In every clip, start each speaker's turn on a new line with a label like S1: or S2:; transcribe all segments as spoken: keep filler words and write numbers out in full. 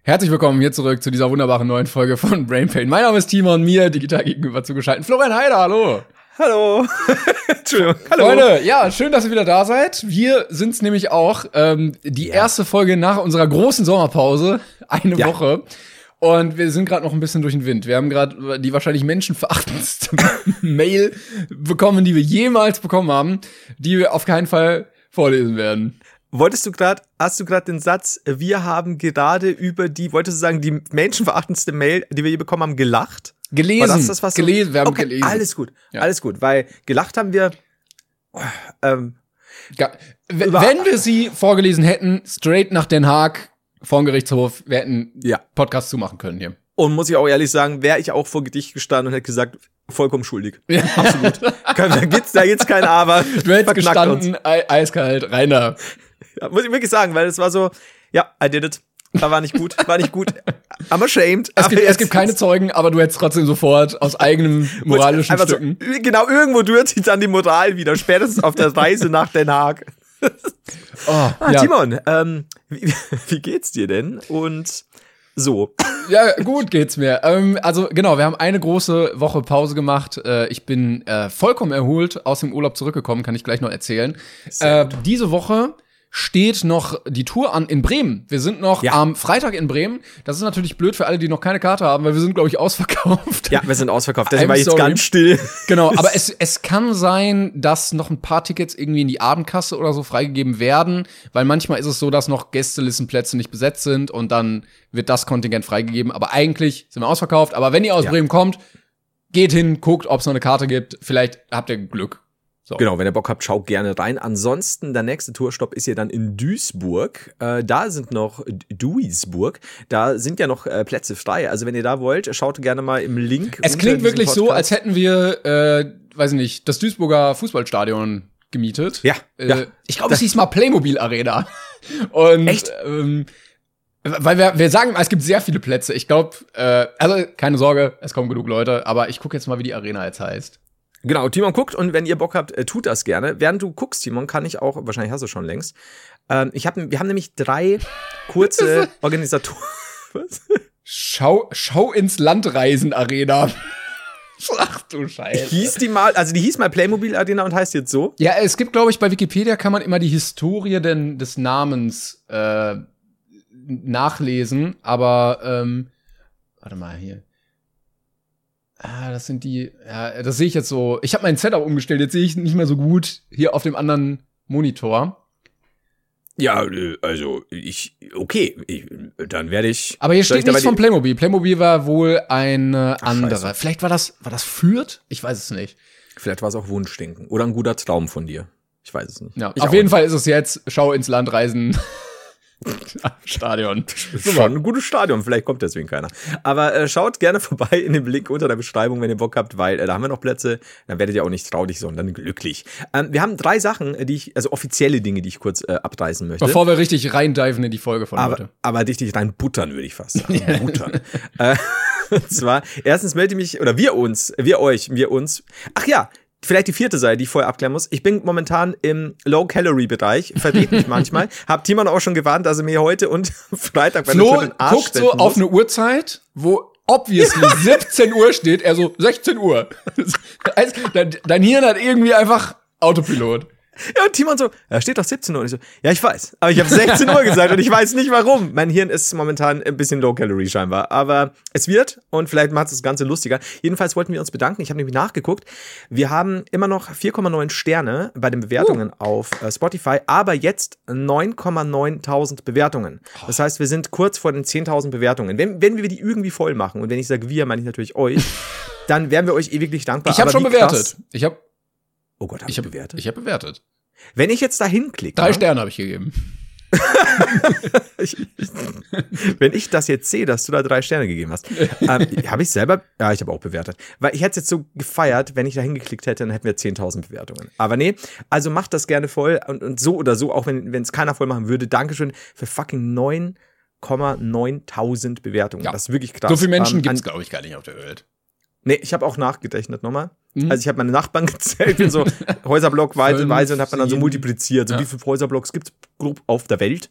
S1: Herzlich willkommen hier zurück zu dieser wunderbaren neuen Folge von Brain Pain. Mein Name ist Timon, mir digital gegenüber zugeschaltet Florian Heider, hallo.
S2: Hallo. Entschuldigung.
S1: Hallo. Freunde, ja, schön, dass ihr wieder da seid. Wir sind's nämlich auch. Ähm, die ja. erste Folge nach unserer großen Sommerpause, eine ja. Woche. Und wir sind gerade noch ein bisschen durch den Wind. Wir haben gerade die wahrscheinlich menschenverachtendste Mail bekommen, die wir jemals bekommen haben, die wir auf keinen Fall vorlesen werden.
S2: Wolltest du gerade, hast du gerade den Satz, wir haben gerade über die, wolltest du sagen, die menschenverachtendste Mail, die wir je bekommen haben, gelacht?
S1: Gelesen.
S2: War das das, was du,
S1: gelesen, wir haben
S2: okay,
S1: gelesen.
S2: Alles gut, ja. alles gut, weil gelacht haben wir, ähm,
S1: ja, w- wenn wir sie vorgelesen hätten, straight nach Den Haag, vor dem Gerichtshof, wir hätten ja. Podcast zumachen können hier.
S2: Und muss ich auch ehrlich sagen, wäre ich auch vor Gericht gestanden und hätte gesagt, vollkommen schuldig. Ja. Absolut. Da gibt's, da gibt's kein Aber.
S1: Du hättest gestanden, e- eiskalt, reiner.
S2: Ja, muss ich wirklich sagen, weil es war so, ja, I did it. Da war nicht gut, war nicht gut. I'm ashamed.
S1: Es gibt, es gibt keine Zeugen, aber du hättest trotzdem sofort aus eigenem moralischen Stücken.
S2: So, genau, irgendwo rührt sich dann die Moral wieder, spätestens auf der Reise nach Den Haag. Oh, ah, ja. Timon, ähm, wie, wie geht's dir denn? Und so.
S1: Ja, gut geht's mir. Ähm, also genau, wir haben eine große Woche Pause gemacht. Äh, ich bin äh, vollkommen erholt aus dem Urlaub zurückgekommen, kann ich gleich noch erzählen. Äh, diese Woche steht noch die Tour an in Bremen. Wir sind noch ja. am Freitag in Bremen. Das ist natürlich blöd für alle, die noch keine Karte haben, weil wir sind, glaube ich, ausverkauft.
S2: Ja, wir sind ausverkauft. Deswegen war ich jetzt ganz still.
S1: Genau, aber es, es kann sein, dass noch ein paar Tickets irgendwie in die Abendkasse oder so freigegeben werden, weil manchmal ist es so, dass noch Gästelistenplätze nicht besetzt sind und dann wird das Kontingent freigegeben. Aber eigentlich sind wir ausverkauft. Aber wenn ihr aus ja. Bremen kommt, geht hin, guckt, ob es noch eine Karte gibt. Vielleicht habt ihr Glück. So.
S2: Genau, wenn ihr Bock habt, schaut gerne rein. Ansonsten, der nächste Tourstopp ist ja dann in Duisburg. Äh, da sind noch Duisburg. Da sind ja noch äh, Plätze frei. Also wenn ihr da wollt, schaut gerne mal im Link.
S1: Es klingt wirklich Podcast. So, als hätten wir, äh, weiß ich nicht, das Duisburger Fußballstadion gemietet.
S2: Ja.
S1: Äh,
S2: ja.
S1: Ich glaube, es hieß mal Playmobil Arena. Und,
S2: echt?
S1: Ähm, weil wir, wir sagen, es gibt sehr viele Plätze. Ich glaube, äh, also keine Sorge, es kommen genug Leute. Aber ich gucke jetzt mal, wie die Arena jetzt heißt.
S2: Genau, Timon guckt und wenn ihr Bock habt, äh, tut das gerne. Während du guckst, Timon, kann ich auch, wahrscheinlich hast du schon längst, ähm, ich hab, wir haben nämlich drei kurze Organisatoren. Was?
S1: Schau, Schau ins Landreisen Arena. Ach du Scheiße.
S2: Hieß die mal, also die hieß mal Playmobil Arena und heißt jetzt so?
S1: Ja, es gibt, glaube ich, bei Wikipedia kann man immer die Historie denn, des Namens äh, nachlesen, aber ähm, warte mal hier. Ah, das sind die, ja, das sehe ich jetzt so. Ich habe mein Setup umgestellt, jetzt sehe ich nicht mehr so gut hier auf dem anderen Monitor.
S2: Ja, also ich, okay, ich, dann werde ich.
S1: Aber hier steht nichts von Playmobil. Playmobil war wohl eine Ach, andere. Scheiße. Vielleicht war das, war das Fürth? Ich weiß es nicht.
S2: Vielleicht war es auch Wunschdenken oder ein guter Traum von dir. Ich weiß es nicht.
S1: Ja, auf jeden nicht. Fall ist es jetzt Schau ins Landreisen. Stadion.
S2: Schon ein gutes Stadion, vielleicht kommt deswegen keiner. Aber äh, schaut gerne vorbei in dem Link unter der Beschreibung, wenn ihr Bock habt, weil äh, da haben wir noch Plätze. Dann werdet ihr auch nicht traurig, sondern glücklich. Ähm, wir haben drei Sachen, die ich, also offizielle Dinge, die ich kurz äh, abreißen möchte.
S1: Bevor wir richtig reindiven in die Folge von
S2: aber,
S1: heute.
S2: Aber richtig rein buttern, würde ich fast sagen. Buttern. äh, und zwar, erstens melde ich mich, oder wir uns, wir euch, wir uns. Ach ja, vielleicht die vierte Seite, die ich vorher abklären muss. Ich bin momentan im Low-Calorie-Bereich, verdreht mich manchmal. Hab Timon auch schon gewarnt, dass er mir heute und Freitag bei
S1: Flo den Arsch guckt so auf eine Uhrzeit, wo obviously siebzehn Uhr steht, er so sechzehn Uhr. Dein, dein Hirn hat irgendwie einfach Autopilot.
S2: Ja, und Timon so, da steht doch siebzehn Uhr. Und ich so, ja, ich weiß. Aber ich habe sechzehn Uhr gesagt und ich weiß nicht warum. Mein Hirn ist momentan ein bisschen Low-Calorie scheinbar. Aber es wird und vielleicht macht es das Ganze lustiger. Jedenfalls wollten wir uns bedanken. Ich habe nämlich nachgeguckt. Wir haben immer noch vier Komma neun Sterne bei den Bewertungen uh. auf äh, Spotify, aber jetzt neun Komma neun tausend Bewertungen. Das heißt, wir sind kurz vor den zehntausend Bewertungen. Wenn, wenn wir die irgendwie voll machen, und wenn ich sage wir, meine ich natürlich euch, dann wären wir euch ewiglich dankbar.
S1: Ich habe schon bewertet. Krass, ich habe
S2: Oh Gott, hab
S1: ich habe bewertet. Ich habe bewertet.
S2: Wenn ich jetzt da hinklicke.
S1: Drei Sterne habe ich gegeben.
S2: ich, ich, wenn ich das jetzt sehe, dass du da drei Sterne gegeben hast, ähm, habe ich selber, ja, ich habe auch bewertet. Weil ich hätte es jetzt so gefeiert, wenn ich da hingeklickt hätte, dann hätten wir zehntausend Bewertungen. Aber nee, also macht das gerne voll und, und so oder so, auch wenn es keiner voll machen würde. Dankeschön für fucking neun Komma neun tausend Bewertungen. Ja. Das ist wirklich krass.
S1: So viele Menschen ähm, gibt es, glaube ich, gar nicht auf der Welt.
S2: Nee, ich habe auch nachgerechnet nochmal. Mhm. Also ich habe meine Nachbarn gezählt, bin so Häuserblockweise weise und habe man dann so multipliziert. So ja. Wie viele Häuserblocks gibt es grob auf der Welt?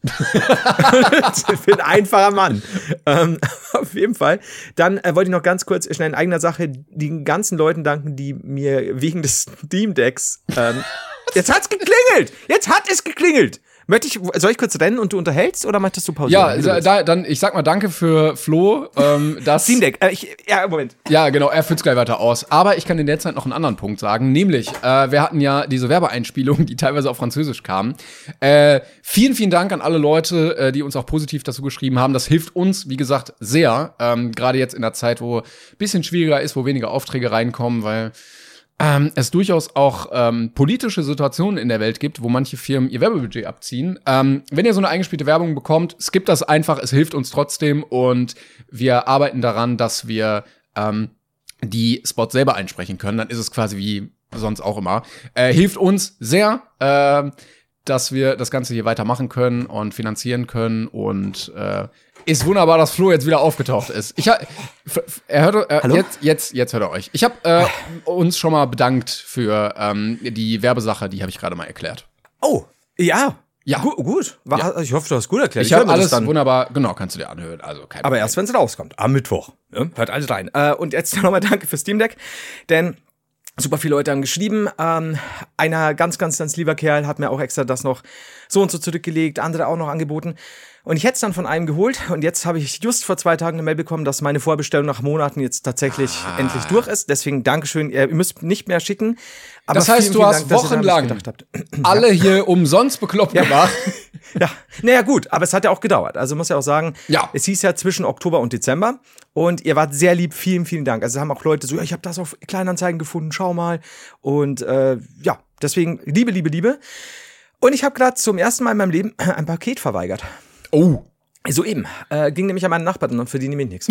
S2: Ich bin ein einfacher Mann. Ähm, auf jeden Fall. Dann äh, wollte ich noch ganz kurz schnell in eigener Sache den ganzen Leuten danken, die mir wegen des Steam Decks ähm, jetzt hat's geklingelt! Jetzt hat es geklingelt! Möchte ich, soll ich kurz rennen und du unterhältst oder möchtest du pausieren?
S1: Ja, da, dann, ich sag mal danke für Flo, ähm, das
S2: Steam Deck, äh, ich, ja, Moment.
S1: Ja, genau, er führt's gleich weiter aus. Aber ich kann in der Zeit noch einen anderen Punkt sagen, nämlich, äh, wir hatten ja diese Werbeeinspielungen, die teilweise auf Französisch kamen. Äh, vielen, vielen Dank an alle Leute, äh, die uns auch positiv dazu geschrieben haben. Das hilft uns, wie gesagt, sehr, ähm, gerade jetzt in der Zeit, wo ein bisschen schwieriger ist, wo weniger Aufträge reinkommen, weil Ähm, es durchaus auch ähm, politische Situationen in der Welt gibt, wo manche Firmen ihr Werbebudget abziehen. Ähm, wenn ihr so eine eingespielte Werbung bekommt, skippt das einfach, es hilft uns trotzdem und wir arbeiten daran, dass wir ähm, die Spots selber einsprechen können. Dann ist es quasi wie sonst auch immer. Äh, hilft uns sehr, äh, dass wir das Ganze hier weitermachen können und finanzieren können und äh, ist wunderbar, dass Flo jetzt wieder aufgetaucht ist. Ich ha, er hört äh, jetzt jetzt jetzt hört er euch. Ich habe äh, uns schon mal bedankt für ähm, die Werbesache, die habe ich gerade mal erklärt.
S2: Oh, ja.
S1: Ja,
S2: Gu gut. War, ja. Ich hoffe, du hast gut erklärt.
S1: Ich, ich habe alles dann wunderbar, genau, kannst du dir anhören. Also kein
S2: Aber
S1: Problem.
S2: Erst, wenn es rauskommt, am Mittwoch. Ja, hört alles rein. Äh, und jetzt nochmal danke für Steam Deck, denn super viele Leute haben geschrieben. Ähm, einer ganz, ganz, ganz lieber Kerl hat mir auch extra das noch so und so zurückgelegt, andere auch noch angeboten. Und ich hätte es dann von einem geholt und jetzt habe ich just vor zwei Tagen eine Mail bekommen, dass meine Vorbestellung nach Monaten jetzt tatsächlich ah. endlich durch ist. Deswegen Dankeschön, ihr müsst nicht mehr schicken. Aber
S1: das heißt,
S2: vielen,
S1: du
S2: vielen
S1: hast
S2: Dank,
S1: wochenlang alle hier umsonst bekloppt
S2: ja.
S1: gemacht.
S2: Ja, naja gut, aber es hat ja auch gedauert. Also muss ja auch sagen,
S1: ja.
S2: es hieß ja zwischen Oktober und Dezember und ihr wart sehr lieb, vielen, vielen Dank. Also haben auch Leute so, ja, ich habe das auf Kleinanzeigen gefunden, schau mal. Und äh, ja, deswegen Liebe, Liebe, Liebe. Und ich habe gerade zum ersten Mal in meinem Leben ein Paket verweigert.
S1: Oh.
S2: So eben. Äh, ging nämlich an meinen Nachbarn und verdiene mir nichts.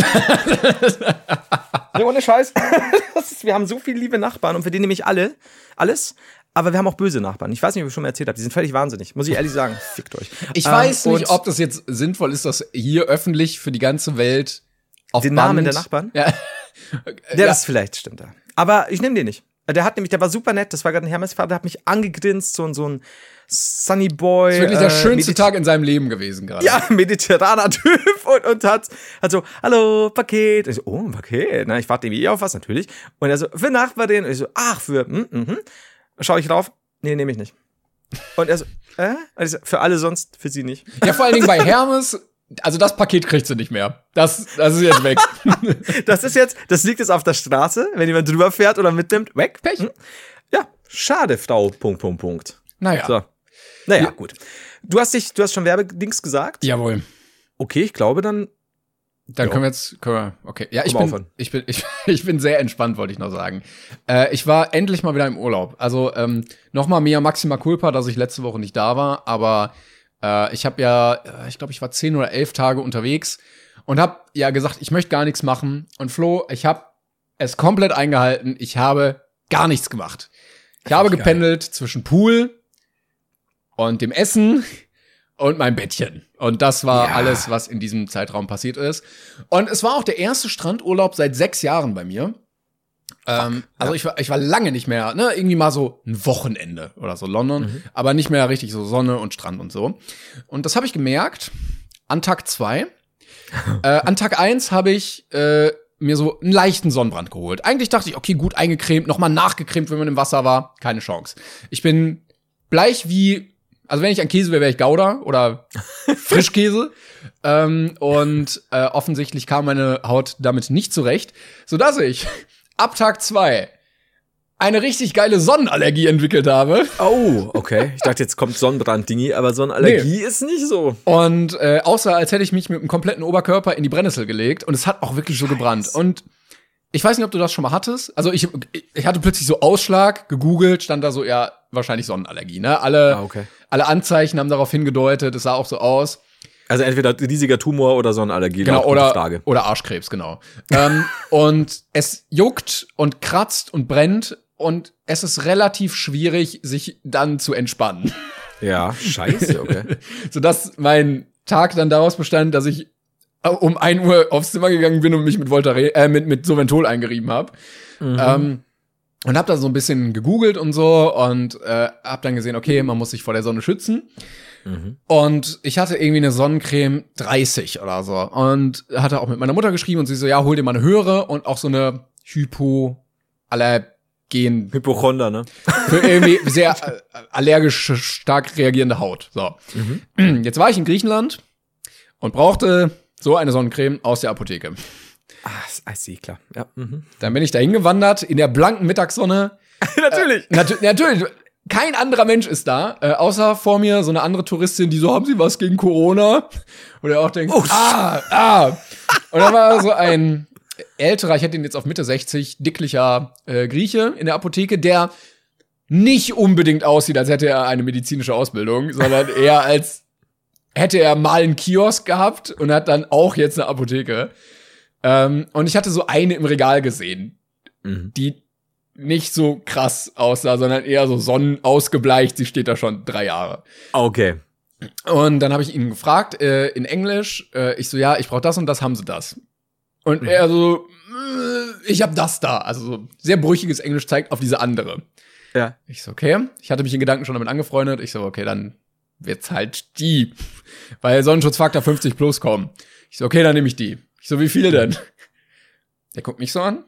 S2: Nee, ohne Scheiß. Das ist, wir haben so viele liebe Nachbarn und verdienen nämlich alle, alles. Aber wir haben auch böse Nachbarn. Ich weiß nicht, ob ich schon mal erzählt habe. Die sind völlig wahnsinnig. Muss ich ehrlich sagen. Fickt euch.
S1: Ich ähm, weiß nicht, ob das jetzt sinnvoll ist, das hier öffentlich für die ganze Welt auf
S2: den
S1: Band.
S2: Namen der Nachbarn?
S1: Ja.
S2: Der ja. ist vielleicht, stimmt da. Aber ich nehme den nicht. Der hat nämlich, der war super nett. Das war gerade ein Hermesvater, der hat mich angegrinst. So, so ein Sunny Boy.
S1: Das ist wirklich der
S2: äh,
S1: schönste
S2: Mediter-
S1: Tag in seinem Leben gewesen gerade.
S2: Ja, mediterraner Typ und, und hat, hat so, hallo, Paket. Ich so, oh, ein Paket. Na, ich warte irgendwie auf was, natürlich. Und er so, für Nachbarin. Und ich so, ach, für, mhm, mhm. Schau ich drauf. Nee, nehme ich nicht. Und er so, äh? Und ich so, für alle sonst, für sie nicht.
S1: Ja, vor allen Dingen bei Hermes, also das Paket kriegt sie nicht mehr. Das, das ist jetzt weg.
S2: Das ist jetzt, das liegt jetzt auf der Straße, wenn jemand drüber fährt oder mitnimmt, weg.
S1: Pech.
S2: Hm? Ja, schade, Frau, Punkt, Punkt, Punkt.
S1: Naja.
S2: So. Naja,
S1: ja.
S2: gut. Du hast dich, du hast schon Werbedings gesagt?
S1: Jawohl.
S2: Okay, ich glaube dann.
S1: Dann
S2: jo.
S1: können wir jetzt, können wir, okay. Ja, ich
S2: Komm
S1: bin,
S2: aufhören.
S1: ich bin, ich, ich bin sehr entspannt, wollte ich noch sagen. Äh, ich war endlich mal wieder im Urlaub. Also, ähm, nochmal mea maxima culpa, dass ich letzte Woche nicht da war, aber äh, ich habe ja, ich glaube, ich war zehn oder elf Tage unterwegs und habe ja gesagt, ich möchte gar nichts machen. Und Flo, ich habe es komplett eingehalten. Ich habe gar nichts gemacht. Ich habe gependelt geil. zwischen Pool und dem Essen und mein Bettchen. Und das war ja. alles, was in diesem Zeitraum passiert ist. Und es war auch der erste Strandurlaub seit sechs Jahren bei mir. Ähm, also ja. ich war, ich war lange nicht mehr, ne, irgendwie mal so ein Wochenende oder so London, mhm. aber nicht mehr richtig so Sonne und Strand und so. Und das habe ich gemerkt an Tag zwei. äh, an Tag eins habe ich äh, mir so einen leichten Sonnenbrand geholt. Eigentlich dachte ich, okay, gut eingecremt, nochmal nachgecremt, wenn man im Wasser war. Keine Chance. Ich bin bleich wie, also wenn ich ein Käse wäre, wäre ich Gouda oder Frischkäse. ähm, und äh, offensichtlich kam meine Haut damit nicht zurecht, sodass ich ab Tag zwei eine richtig geile Sonnenallergie entwickelt habe.
S2: Oh, okay. Ich dachte, jetzt kommt Sonnenbrand-Dingi, aber Sonnenallergie nee. ist nicht so.
S1: Und äh, außer als hätte ich mich mit dem kompletten Oberkörper in die Brennnessel gelegt und es hat auch wirklich so gebrannt. Und ich weiß nicht, ob du das schon mal hattest. Also ich, ich hatte plötzlich so Ausschlag, gegoogelt, stand da so, ja, wahrscheinlich Sonnenallergie, ne? Alle,
S2: ah, okay.
S1: alle Anzeichen haben darauf hingedeutet, es sah auch so aus.
S2: Also entweder riesiger Tumor oder Sonnenallergie.
S1: Genau, oder, Frage. oder Arschkrebs, genau. ähm, und es juckt und kratzt und brennt und es ist relativ schwierig, sich dann zu entspannen.
S2: Ja, scheiße, okay.
S1: Sodass mein Tag dann daraus bestand, dass ich um ein Uhr aufs Zimmer gegangen bin und mich mit Voltaren, äh, mit, mit Soventol eingerieben habe. Mhm. Ähm, und habe da so ein bisschen gegoogelt und so und äh, habe dann gesehen, okay, man muss sich vor der Sonne schützen. Mhm. Und ich hatte irgendwie eine Sonnencreme dreißig oder so und hatte auch mit meiner Mutter geschrieben und sie so, ja, hol dir mal eine höhere und auch so eine Hypoallergen.
S2: Hypochonder, ne?
S1: Für irgendwie sehr äh, allergisch stark reagierende Haut. So. Mhm. Jetzt war ich in Griechenland und brauchte so eine Sonnencreme aus der Apotheke.
S2: Ah, I see, klar. Ja. Mhm.
S1: Dann bin ich da hingewandert in der blanken Mittagssonne.
S2: Natürlich.
S1: Äh, nat- natürlich. Kein anderer Mensch ist da, äh, außer vor mir so eine andere Touristin, die so, haben Sie was gegen Corona? Und er auch denkt, oh, ah, ah. Und dann war so ein älterer, ich hätte ihn jetzt auf Mitte sechzig, dicklicher äh, Grieche in der Apotheke, der nicht unbedingt aussieht, als hätte er eine medizinische Ausbildung, sondern eher als hätte er mal einen Kiosk gehabt und hat dann auch jetzt eine Apotheke. Ähm, und ich hatte so eine im Regal gesehen, mhm. die nicht so krass aussah, sondern eher so sonnenausgebleicht. Sie steht da schon drei Jahre.
S2: Okay.
S1: Und dann habe ich ihn gefragt, äh, in Englisch, äh, ich so, ja, ich brauche das und das, haben Sie das? Und mhm. er so, äh, ich habe das da. Also so sehr brüchiges Englisch zeigt auf diese andere.
S2: Ja.
S1: Ich so, okay. Ich hatte mich in Gedanken schon damit angefreundet. Ich so, okay, dann wird's halt die. Weil Sonnenschutzfaktor fünfzig plus kommen. Ich so, okay, dann nehme ich die. Ich so, wie viele denn? Der guckt mich so an.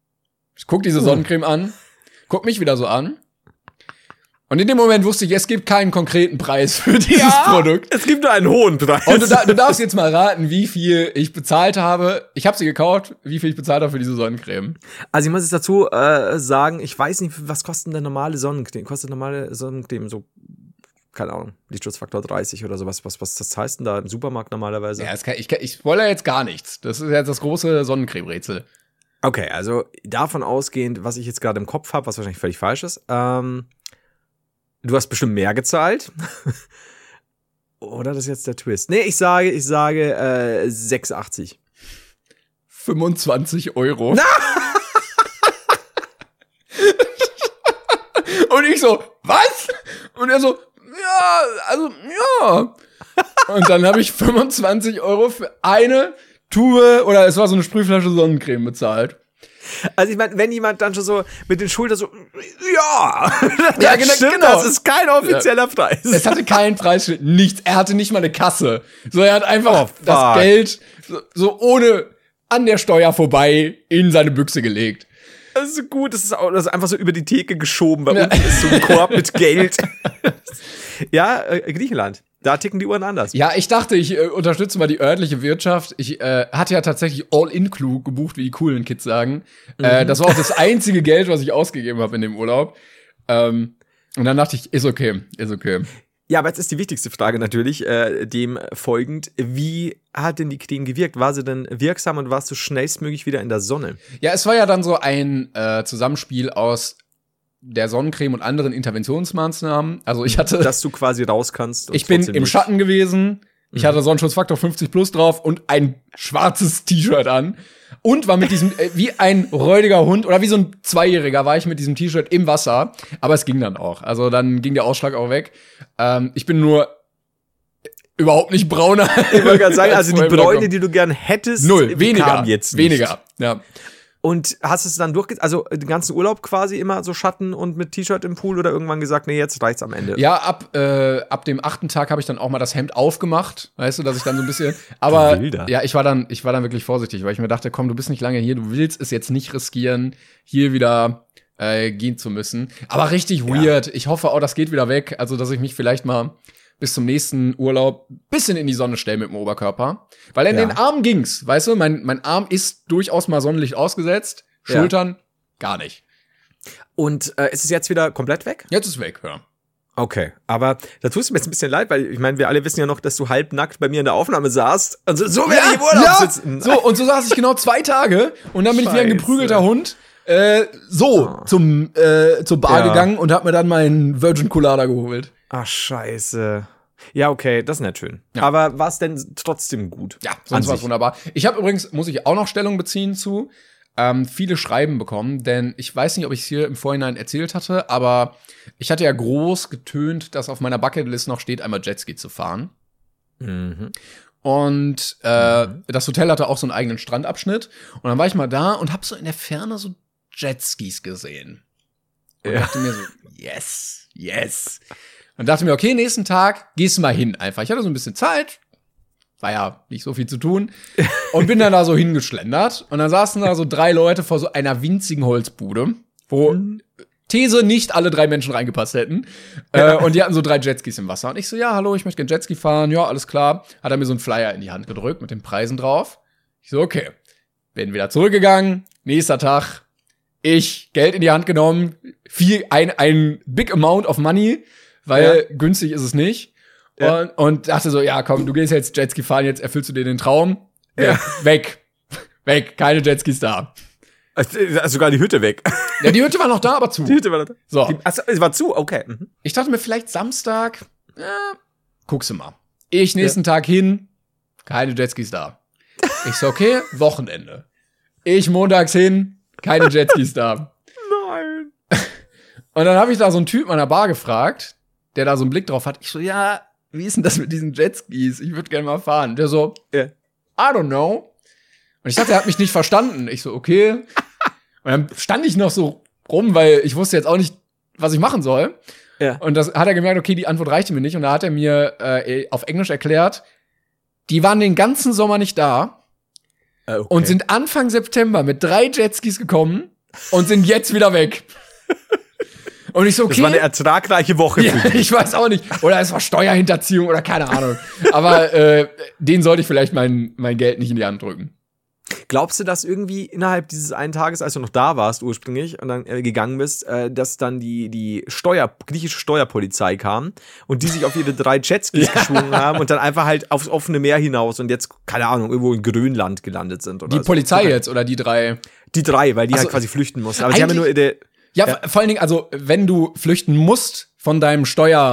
S1: Ich guck diese Sonnencreme an. Guck mich wieder so an. Und in dem Moment wusste ich, es gibt keinen konkreten Preis für dieses ja, Produkt.
S2: Es gibt nur einen hohen Preis.
S1: Und du, du darfst jetzt mal raten, wie viel ich bezahlt habe. Ich habe sie gekauft, wie viel ich bezahlt habe für diese Sonnencreme.
S2: Also ich muss jetzt dazu äh, sagen, ich weiß nicht, was kostet eine normale Sonnencreme? Kostet normale Sonnencreme so, keine Ahnung, Lichtschutzfaktor dreißig oder sowas. Was, was das heißt denn da im Supermarkt normalerweise?
S1: Ja, kann, ich, ich spoilere jetzt gar nichts. Das ist jetzt das große Sonnencreme-Rätsel.
S2: Okay, also davon ausgehend, was ich jetzt gerade im Kopf habe, was wahrscheinlich völlig falsch ist, ähm, du hast bestimmt mehr gezahlt. Oder das ist jetzt der Twist? Nee, ich sage, ich sage äh, sechs achtzig.
S1: fünfundzwanzig Euro. Und ich so, was? Und er so, ja, also, ja. Und dann habe ich fünfundzwanzig Euro für eine Tube, oder es war so eine Sprühflasche Sonnencreme bezahlt.
S2: Also ich meine, wenn jemand dann schon so mit den Schultern so, ja,
S1: ja genau,
S2: stimmt,
S1: genau,
S2: das ist kein offizieller ja. Preis.
S1: Es hatte keinen Preisschild, nichts. Er hatte nicht mal eine Kasse. So, er hat einfach oh, das Geld so, so ohne an der Steuer vorbei in seine Büchse gelegt.
S2: Das ist so gut, das ist, auch, das ist einfach so über die Theke geschoben, weil ja. unten ist so ein Korb mit Geld. Ja, äh, Griechenland. Da ticken die Uhren anders.
S1: Ja, ich dachte, ich äh, unterstütze mal die örtliche Wirtschaft. Ich äh, hatte ja tatsächlich All-In-Clue gebucht, wie die coolen Kids sagen. Mhm. Äh, das war auch das einzige Geld, was ich ausgegeben habe in dem Urlaub. Ähm, und dann dachte ich, ist okay, ist okay.
S2: Ja, aber jetzt ist die wichtigste Frage natürlich, äh, dem folgend. Wie hat denn die Creme gewirkt? War sie denn wirksam und warst du schnellstmöglich wieder in der Sonne?
S1: Ja, es war ja dann so ein äh, Zusammenspiel aus der Sonnencreme und anderen Interventionsmaßnahmen. Also ich hatte...
S2: Dass du quasi raus kannst.
S1: Ich bin im Schatten gewesen. Ich mhm. hatte Sonnenschutzfaktor fünfzig plus drauf und ein schwarzes T-Shirt an. Und war mit diesem, äh, wie ein räudiger Hund oder wie so ein Zweijähriger war ich mit diesem T-Shirt im Wasser. Aber es ging dann auch. Also dann ging der Ausschlag auch weg. Ähm, ich bin nur überhaupt nicht brauner.
S2: Ich wollte gerade sagen, also die Bräune, die du gern hättest,
S1: null, weniger,
S2: kam jetzt nicht.
S1: Weniger, ja.
S2: Und hast es dann durchge... Also den ganzen Urlaub quasi immer so Schatten und mit T-Shirt im Pool oder irgendwann gesagt, nee, jetzt reicht's am Ende?
S1: Ja, ab, äh, ab dem achten Tag habe ich dann auch mal das Hemd aufgemacht, weißt du, dass ich dann so ein bisschen... Aber ja, ich war dann ich war dann wirklich vorsichtig, weil ich mir dachte, komm, du bist nicht lange hier, du willst es jetzt nicht riskieren, hier wieder äh, gehen zu müssen. Aber richtig weird. Ja. Ich hoffe auch, das geht wieder weg. Also, dass ich mich vielleicht mal bis zum nächsten Urlaub bisschen in die Sonne stelle mit dem Oberkörper. Weil in ja. den Armen ging's, weißt du? Mein, mein Arm ist durchaus mal Sonnenlicht ausgesetzt. Schultern ja. gar nicht.
S2: Und äh, ist es jetzt wieder komplett weg?
S1: Jetzt ist es weg, ja.
S2: Okay, aber da tust du mir jetzt ein bisschen leid, weil ich meine, wir alle wissen ja noch, dass du halbnackt bei mir in der Aufnahme saßt. Also so werde ja, ich im Urlaub ja. sitzen.
S1: So, und so saß ich genau zwei Tage und dann bin Scheiße. ich wie ein geprügelter Hund äh, so oh. zum äh, zur Bar ja. gegangen und hab mir dann meinen Virgin Colada geholt.
S2: Ach, scheiße. Ja, okay, das ist nicht schön. Ja. Aber war es denn trotzdem gut?
S1: Ja, sonst war es wunderbar. Ich habe übrigens, muss ich auch noch Stellung beziehen zu, ähm, viele Schreiben bekommen, denn ich weiß nicht, ob ich es hier im Vorhinein erzählt hatte, aber ich hatte ja groß getönt, dass auf meiner Bucketlist noch steht, einmal Jetski zu fahren. Mhm. Und äh, mhm. das Hotel hatte auch so einen eigenen Strandabschnitt. Und dann war ich mal da und hab so in der Ferne so Jetskis gesehen. Und ja. dachte mir so, yes, yes. Und dachte mir, okay, nächsten Tag gehst du mal hin einfach. Ich hatte so ein bisschen Zeit. War ja nicht so viel zu tun. Und bin dann da so hingeschlendert. Und dann saßen da so drei Leute vor so einer winzigen Holzbude, wo mhm. These nicht alle drei Menschen reingepasst hätten. Ja. Äh, und die hatten so drei Jetskis im Wasser. Und ich so, ja, hallo, ich möchte gerne Jetski fahren. Ja, alles klar. Hat er mir so einen Flyer in die Hand gedrückt mit den Preisen drauf. Ich so, okay. Bin wieder zurückgegangen. Nächster Tag. Ich, Geld in die Hand genommen. Viel, ein, ein big amount of money. Weil ja. günstig ist es nicht. Ja. Und, und dachte so, ja, komm, du gehst jetzt Jetski fahren, jetzt erfüllst du dir den Traum. Ja. Weg. Weg. Keine Jetskis da.
S2: Also sogar die Hütte weg.
S1: Ja, die Hütte war noch da, aber zu.
S2: Die Hütte war noch da.
S1: So.
S2: Die, achso, es war zu, okay. Mhm.
S1: Ich dachte mir vielleicht Samstag, ja, guckst du mal. Ich nächsten ja. Tag hin, keine Jetskis da. Ich so, okay, Wochenende. Ich montags hin, keine Jetskis da.
S2: Nein.
S1: Und dann habe ich da so einen Typen an der Bar gefragt, der da so einen Blick drauf hat. Ich so, ja, wie ist denn das mit diesen Jetskis? Ich würde gerne mal fahren. Der so,
S2: ja.
S1: I don't know. Und ich dachte, er hat mich nicht verstanden. Ich so, okay. Und dann stand ich noch so rum, weil ich wusste jetzt auch nicht, was ich machen soll.
S2: Ja.
S1: Und das hat er gemerkt, okay, die Antwort reichte mir nicht. Und da hat er mir äh, auf Englisch erklärt, die waren den ganzen Sommer nicht da
S2: okay.
S1: und sind Anfang September mit drei Jetskis gekommen und sind jetzt wieder weg. Und ich so, okay.
S2: Das war eine ertragreiche Woche.
S1: Ja, ich weiß auch nicht. Oder es war Steuerhinterziehung oder keine Ahnung. Aber äh, denen sollte ich vielleicht mein, mein Geld nicht in die Hand drücken.
S2: Glaubst du, dass irgendwie innerhalb dieses einen Tages, als du noch da warst ursprünglich und dann äh, gegangen bist, äh, dass dann die, die Steuer, griechische Steuerpolizei kam und die sich auf ihre drei Jetskis ja. geschwungen haben und dann einfach halt aufs offene Meer hinaus und jetzt, keine Ahnung, irgendwo in Grönland gelandet sind? Oder
S1: die
S2: so.
S1: Polizei jetzt oder die drei?
S2: Die drei, weil die
S1: also,
S2: halt quasi flüchten mussten. Aber sie haben ja nur in der
S1: Ja, ja, vor allen Dingen, also, wenn du flüchten musst von deinem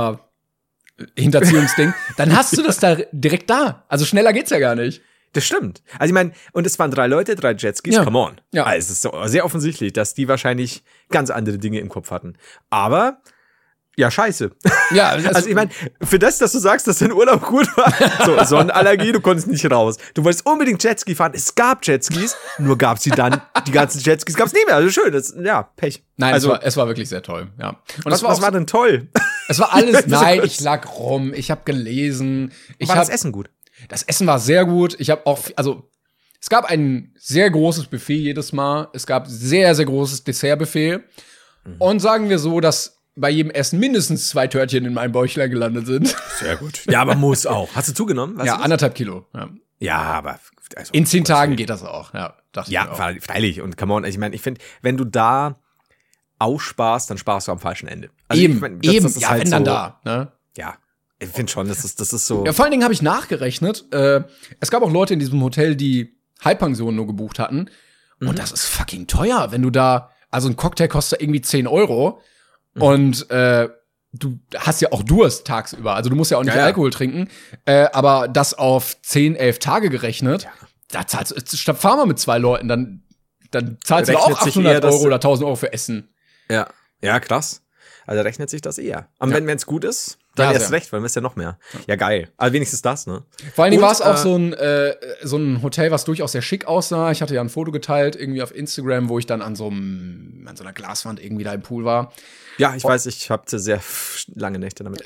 S1: Steuerhinterziehungsding, dann hast du das da direkt da. Also, schneller geht's ja gar nicht.
S2: Das stimmt. Also, ich meine, und es waren drei Leute, drei Jetskis,
S1: ja.
S2: come on.
S1: Ja.
S2: Also, es ist so sehr offensichtlich, dass die wahrscheinlich ganz andere Dinge im Kopf hatten. Aber, ja, scheiße.
S1: Ja,
S2: also ich meine, für das, dass du sagst, dass dein Urlaub gut war, so Sonnenallergie, du konntest nicht raus. Du wolltest unbedingt Jetski fahren. Es gab Jetskis, nur gab sie dann, die ganzen Jetskis gab es nie mehr. Also schön, das, ja, Pech.
S1: Nein,
S2: also,
S1: es, war, es war wirklich sehr toll, ja. Und
S2: was
S1: war,
S2: was war denn toll?
S1: Es war alles, nein, ich lag rum, ich habe gelesen. Ich
S2: war
S1: hab,
S2: das Essen gut?
S1: Das Essen war sehr gut. Ich habe auch, also es gab ein sehr großes Buffet jedes Mal. Es gab sehr, sehr großes Dessertbuffet. Mhm. Und sagen wir so, dass bei jedem Essen mindestens zwei Törtchen in meinem Bäuchlein gelandet sind.
S2: Sehr gut. Ja, aber muss auch. Hast du zugenommen? Weißt
S1: ja,
S2: du das?
S1: anderthalb Kilo. Ja,
S2: ja aber also,
S1: in zehn Tagen geht das auch. Ja, dachte
S2: ja
S1: ich auch.
S2: Freilich. Und come on, ich meine, ich finde, wenn du da aussparst, dann sparst du am falschen Ende. Also,
S1: eben,
S2: ich mein, das,
S1: eben.
S2: das ist
S1: ja,
S2: halt
S1: wenn dann
S2: so,
S1: da. Ne?
S2: Ja. Ich finde schon, das ist, das ist so.
S1: Ja, vor allen Dingen habe ich nachgerechnet. Äh, es gab auch Leute in diesem Hotel, die Halbpension nur gebucht hatten. Mhm. Und das ist fucking teuer, wenn du da, also ein Cocktail kostet irgendwie zehn Euro. Mhm. Und äh, du hast ja auch Durst tagsüber. Also du musst ja auch nicht
S2: ja, ja.
S1: Alkohol trinken. Äh, aber das auf zehn, elf Tage gerechnet, ja. da zahlst du, statt fahr mal mit zwei Leuten, dann, dann zahlst du auch achthundert Euro oder tausend Euro für Essen.
S2: Ja, ja, krass. Also rechnet sich das eher. Aber ja. wenn es gut ist, dann
S1: ja,
S2: erst recht, weil man ist ja noch mehr. Ja, geil. Aber wenigstens das, ne?
S1: Vor allen Dingen war es auch
S2: äh,
S1: so ein, äh, so ein Hotel, was durchaus sehr schick aussah. Ich hatte ja ein Foto geteilt, irgendwie auf Instagram, wo ich dann an so einem, an so einer Glaswand irgendwie da im Pool war.
S2: Ja, ich oh. weiß, ich hatte sehr lange Nächte damit.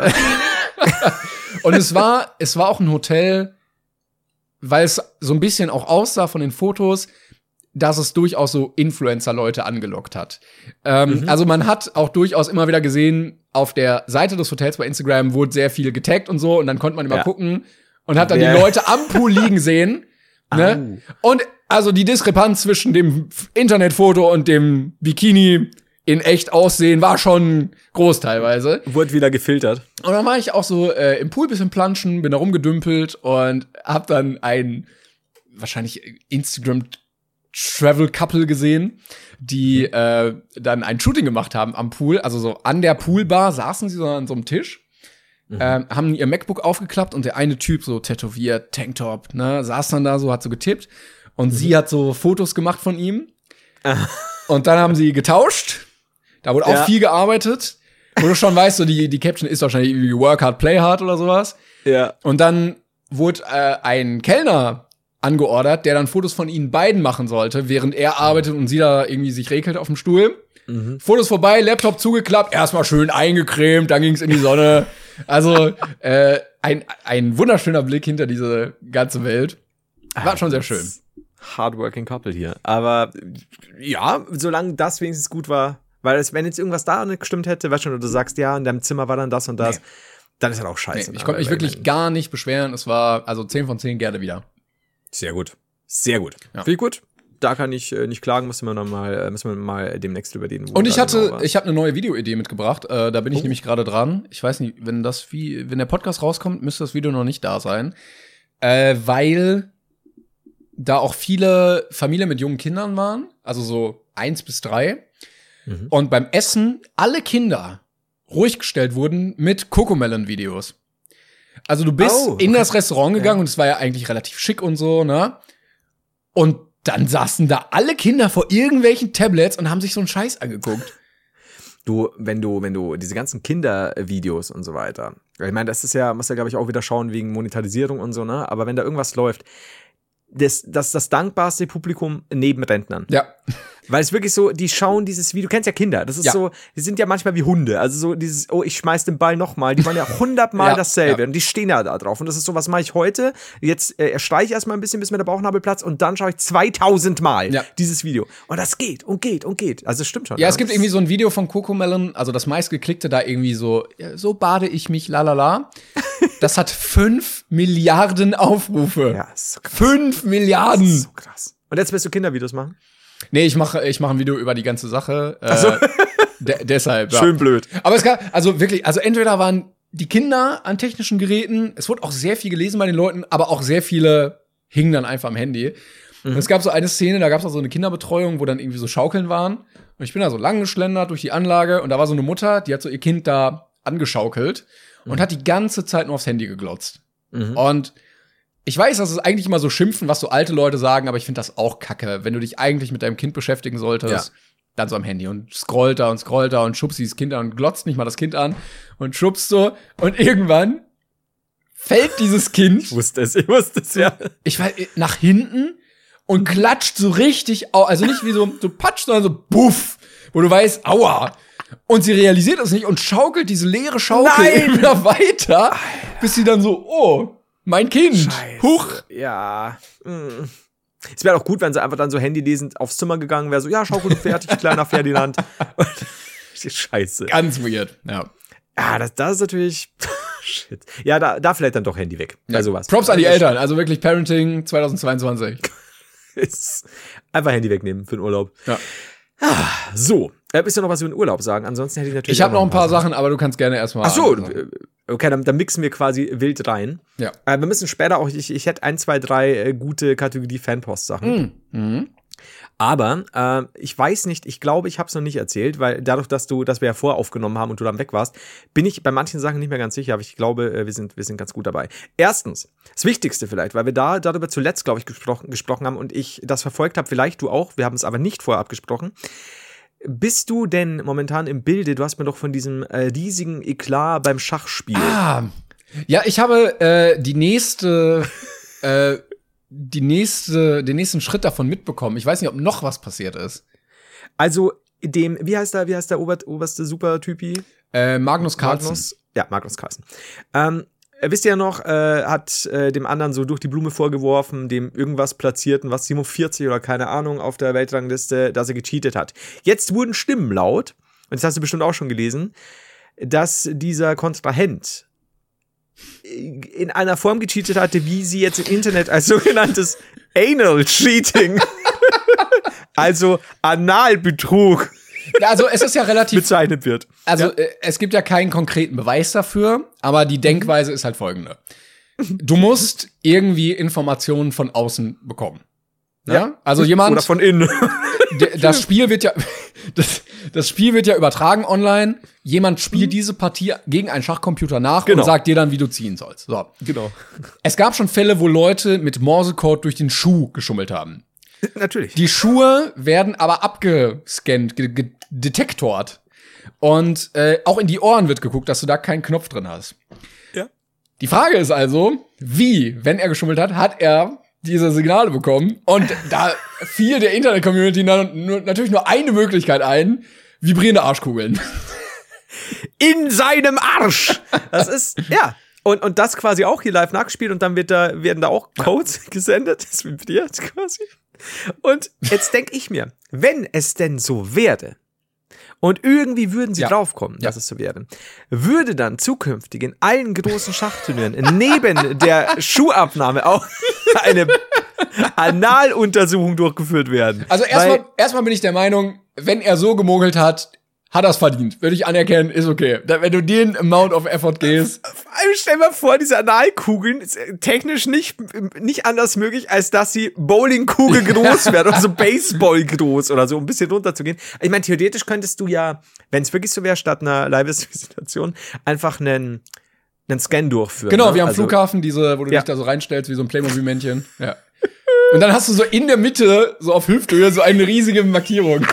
S1: Und es war, es war auch ein Hotel, weil es so ein bisschen auch aussah von den Fotos, dass es durchaus so Influencer-Leute angelockt hat. Ähm, mhm. Also man hat auch durchaus immer wieder gesehen, auf der Seite des Hotels bei Instagram wurde sehr viel getaggt und so, und dann konnte man immer ja. gucken und hat dann ja. die Leute am Pool liegen sehen. Ne? Und also die Diskrepanz zwischen dem Internetfoto und dem Bikini in echt aussehen war schon groß teilweise.
S2: Wurde wieder gefiltert.
S1: Und dann war ich auch so äh, im Pool bisschen planschen, bin da rumgedümpelt und hab dann ein wahrscheinlich Instagram Travel Couple gesehen, die mhm. äh, dann ein Shooting gemacht haben am Pool, also so an der Poolbar saßen sie so an so einem Tisch, mhm. äh, haben ihr MacBook aufgeklappt und der eine Typ so tätowiert, Tanktop, ne, saß dann da so, hat so getippt und mhm. sie hat so Fotos gemacht von ihm und dann haben sie getauscht, da wurde auch ja. viel gearbeitet, wo du schon weißt, so die, die Caption ist wahrscheinlich irgendwie Work hard, play hard oder sowas.
S2: Ja.
S1: Und dann wurde äh, ein Kellner angeordert, der dann Fotos von ihnen beiden machen sollte, während er arbeitet und sie da irgendwie sich regelt auf dem Stuhl. Mhm. Fotos vorbei, Laptop zugeklappt, erstmal schön eingecremt, dann ging's in die Sonne. Also äh, ein, ein wunderschöner Blick hinter diese ganze Welt. War schon sehr schön.
S2: Hardworking Couple hier. Aber ja, solange das wenigstens gut war, weil es, wenn jetzt irgendwas da nicht gestimmt hätte, weißt du, du sagst, ja, in deinem Zimmer war dann das und das, nee. dann ist halt auch scheiße.
S1: Nee, ich konnte mich wirklich wenn, gar nicht beschweren. Es war also zehn von zehn gerne wieder.
S2: Sehr gut. Sehr gut. Ja. Viel gut. Da kann ich äh, nicht klagen, müssen wir noch mal, müssen wir mal demnächst über den.
S1: Und ich hatte, genau ich habe eine neue Videoidee mitgebracht. Äh, da bin ich oh. nämlich gerade dran. Ich weiß nicht, wenn das wie, wenn der Podcast rauskommt, müsste das Video noch nicht da sein, äh, weil da auch viele Familien mit jungen Kindern waren, also so eins bis drei. Mhm. Und beim Essen alle Kinder ruhig gestellt wurden mit Cocomelon-Videos. Also du bist oh, okay. in das Restaurant gegangen ja. und es war ja eigentlich relativ schick und so, ne? Und dann saßen da alle Kinder vor irgendwelchen Tablets und haben sich so einen Scheiß angeguckt.
S2: Du, wenn du, wenn du diese ganzen Kindervideos und so weiter, ich meine, das ist ja, muss ja, glaube ich, auch wieder schauen wegen Monetarisierung und so, ne? Aber wenn da irgendwas läuft, das, das, das dankbarste Publikum neben Rentnern.
S1: Ja.
S2: Weil es wirklich so, die schauen dieses Video, du kennst ja Kinder, das ist ja. so, die sind ja manchmal wie Hunde, also so dieses, oh, ich schmeiß den Ball nochmal, die waren ja hundertmal ja, dasselbe ja. und die stehen ja da drauf und das ist so, was mache ich heute, jetzt äh, erstreiche ich erstmal ein bisschen, bis mir der Bauchnabel platzt und dann schaue ich zweitausend Mal ja. dieses Video und das geht und geht und geht, also es stimmt schon.
S1: Ja, ja, es gibt irgendwie so ein Video von Cocomelon, also das meistgeklickte da irgendwie so, so bade ich mich, lalala. Das hat fünf Milliarden Aufrufe.
S2: Ja, ist so krass.
S1: Fünf Milliarden.
S2: Das ist so krass. Und jetzt willst du Kindervideos machen?
S1: Nee, ich mache ich mache ein Video über die ganze Sache. Äh,
S2: so.
S1: de- deshalb. Ja.
S2: Schön blöd.
S1: Aber es gab, also wirklich, also entweder waren die Kinder an technischen Geräten, es wurde auch sehr viel gelesen bei den Leuten, aber auch sehr viele hingen dann einfach am Handy. Mhm. Und es gab so eine Szene, da gab es auch so eine Kinderbetreuung, wo dann irgendwie so Schaukeln waren. Und ich bin da so lang geschlendert durch die Anlage und da war so eine Mutter, die hat so ihr Kind da angeschaukelt und mhm. hat die ganze Zeit nur aufs Handy geglotzt. Mhm. Und ich weiß, das ist eigentlich immer so Schimpfen, was so alte Leute sagen, aber ich finde das auch kacke. Wenn du dich eigentlich mit deinem Kind beschäftigen solltest, ja. dann so am Handy und scrollt da und scrollt da und schubst dieses Kind an und glotzt nicht mal das Kind an und schubst so. Und irgendwann fällt dieses Kind.
S2: Ich wusste es, ich wusste es, ja.
S1: Ich weiß, nach hinten und klatscht so richtig, au- also nicht wie so, so patsch, sondern so buff, wo du weißt, aua. Und sie realisiert das nicht und schaukelt diese leere Schaukel
S2: Nein!
S1: immer weiter, bis sie dann so, oh, mein Kind,
S2: Scheiße.
S1: Huch.
S2: Ja. Mm. Es wäre auch gut, wenn sie einfach dann so handylesend aufs Zimmer gegangen wäre, so, ja, Schaukel fertig, kleiner Ferdinand. Scheiße.
S1: Ganz weird, ja.
S2: Ja, das, das ist natürlich, shit. Ja, da, da vielleicht dann doch Handy weg, bei
S1: ja.
S2: sowas.
S1: Props an die Eltern, also wirklich Parenting zweitausendzweiundzwanzig.
S2: Ist einfach Handy wegnehmen für den Urlaub.
S1: Ja.
S2: Ah, so. Äh, willst du noch was über den Urlaub sagen? Ansonsten hätte ich natürlich.
S1: Ich habe noch ein paar Sachen, aber du kannst gerne erstmal.
S2: Ach so, okay, dann, dann mixen wir quasi wild rein.
S1: Ja.
S2: Äh, wir müssen später auch, ich, ich hätte ein, zwei, drei äh, gute Kategorie-Fanpost-Sachen.
S1: Mhm.
S2: Aber äh, ich weiß nicht, ich glaube, ich habe es noch nicht erzählt, weil dadurch, dass du, dass wir ja vorher aufgenommen haben und du dann weg warst, bin ich bei manchen Sachen nicht mehr ganz sicher, aber ich glaube, äh, wir sind, wir sind ganz gut dabei. Erstens, das Wichtigste vielleicht, weil wir da darüber zuletzt, glaube ich, gesprochen, gesprochen haben und ich das verfolgt habe, vielleicht du auch, wir haben es aber nicht vorher abgesprochen. Bist du denn momentan im Bilde? Du hast mir doch von diesem äh, riesigen Eklat beim Schachspiel.
S1: Ah, ja, ich habe äh, die nächste, äh, die nächste, den nächsten Schritt davon mitbekommen. Ich weiß nicht, ob noch was passiert ist.
S2: Also dem, wie heißt der, wie heißt der Ober, oberste Supertypi?
S1: Äh, Magnus Carlsen.
S2: Magnus, ja, Magnus Carlsen. Ähm, wisst ihr ja noch, äh, hat äh, dem anderen so durch die Blume vorgeworfen, dem irgendwas platzierten, was siebenundvierzig oder keine Ahnung auf der Weltrangliste, dass er gecheatet hat. Jetzt wurden Stimmen laut, und das hast du bestimmt auch schon gelesen, dass dieser Kontrahent in einer Form gecheatet hatte, wie sie jetzt im Internet als sogenanntes Anal Cheating, also Analbetrug,
S1: also es ist ja relativ
S2: bezeichnet wird.
S1: Also
S2: ja.
S1: äh, es gibt ja keinen konkreten Beweis dafür, aber die Denkweise ist halt folgende. Du musst irgendwie Informationen von außen bekommen. Ja? ja? Also jemand
S2: oder von innen.
S1: D- das Spiel wird ja das, das Spiel wird ja übertragen online. Jemand spielt mhm. diese Partie gegen einen Schachcomputer nach genau. und sagt dir dann, wie du ziehen sollst. So.
S2: Genau.
S1: Es gab schon Fälle, wo Leute mit Morsecode durch den Schuh geschummelt haben.
S2: Natürlich.
S1: Die Schuhe werden aber abgescannt, gedetektort. Und äh, auch in die Ohren wird geguckt, dass du da keinen Knopf drin hast.
S2: Ja.
S1: Die Frage ist also, wie, wenn er geschummelt hat, hat er diese Signale bekommen? Und da fiel der Internet-Community natürlich nur eine Möglichkeit ein: vibrierende Arschkugeln.
S2: In seinem Arsch! Das ist, ja. Und, und das quasi auch hier live nachgespielt und dann wird da, werden da auch Codes gesendet. Das vibriert quasi. Und jetzt denke ich mir, wenn es denn so werde, und irgendwie würden sie
S1: ja.
S2: draufkommen, dass
S1: ja.
S2: es so wäre, würde dann zukünftig in allen großen Schachturnieren neben der Schuhabnahme auch eine Analuntersuchung durchgeführt werden.
S1: Also erstmal erstmal bin ich der Meinung, wenn er so gemogelt hat, hat er es verdient. Würde ich anerkennen, ist okay. Wenn du den Amount of Effort gehst.
S2: Vor allem stell dir mal vor, diese Analkugeln ist technisch nicht, nicht anders möglich, als dass sie Bowlingkugel groß werden oder so Baseball groß oder so, um ein bisschen runterzugehen. Ich meine, theoretisch könntest du ja, wenn es wirklich so wäre, statt einer Live-Situation einfach einen, einen Scan durchführen.
S1: Genau,
S2: ne?
S1: wie am
S2: also,
S1: Flughafen, diese, wo du
S2: ja.
S1: dich da so reinstellst, wie so ein Playmobil-Männchen. Ja. Und dann hast du so in der Mitte, so auf Hüfthöhe, so eine riesige Markierung.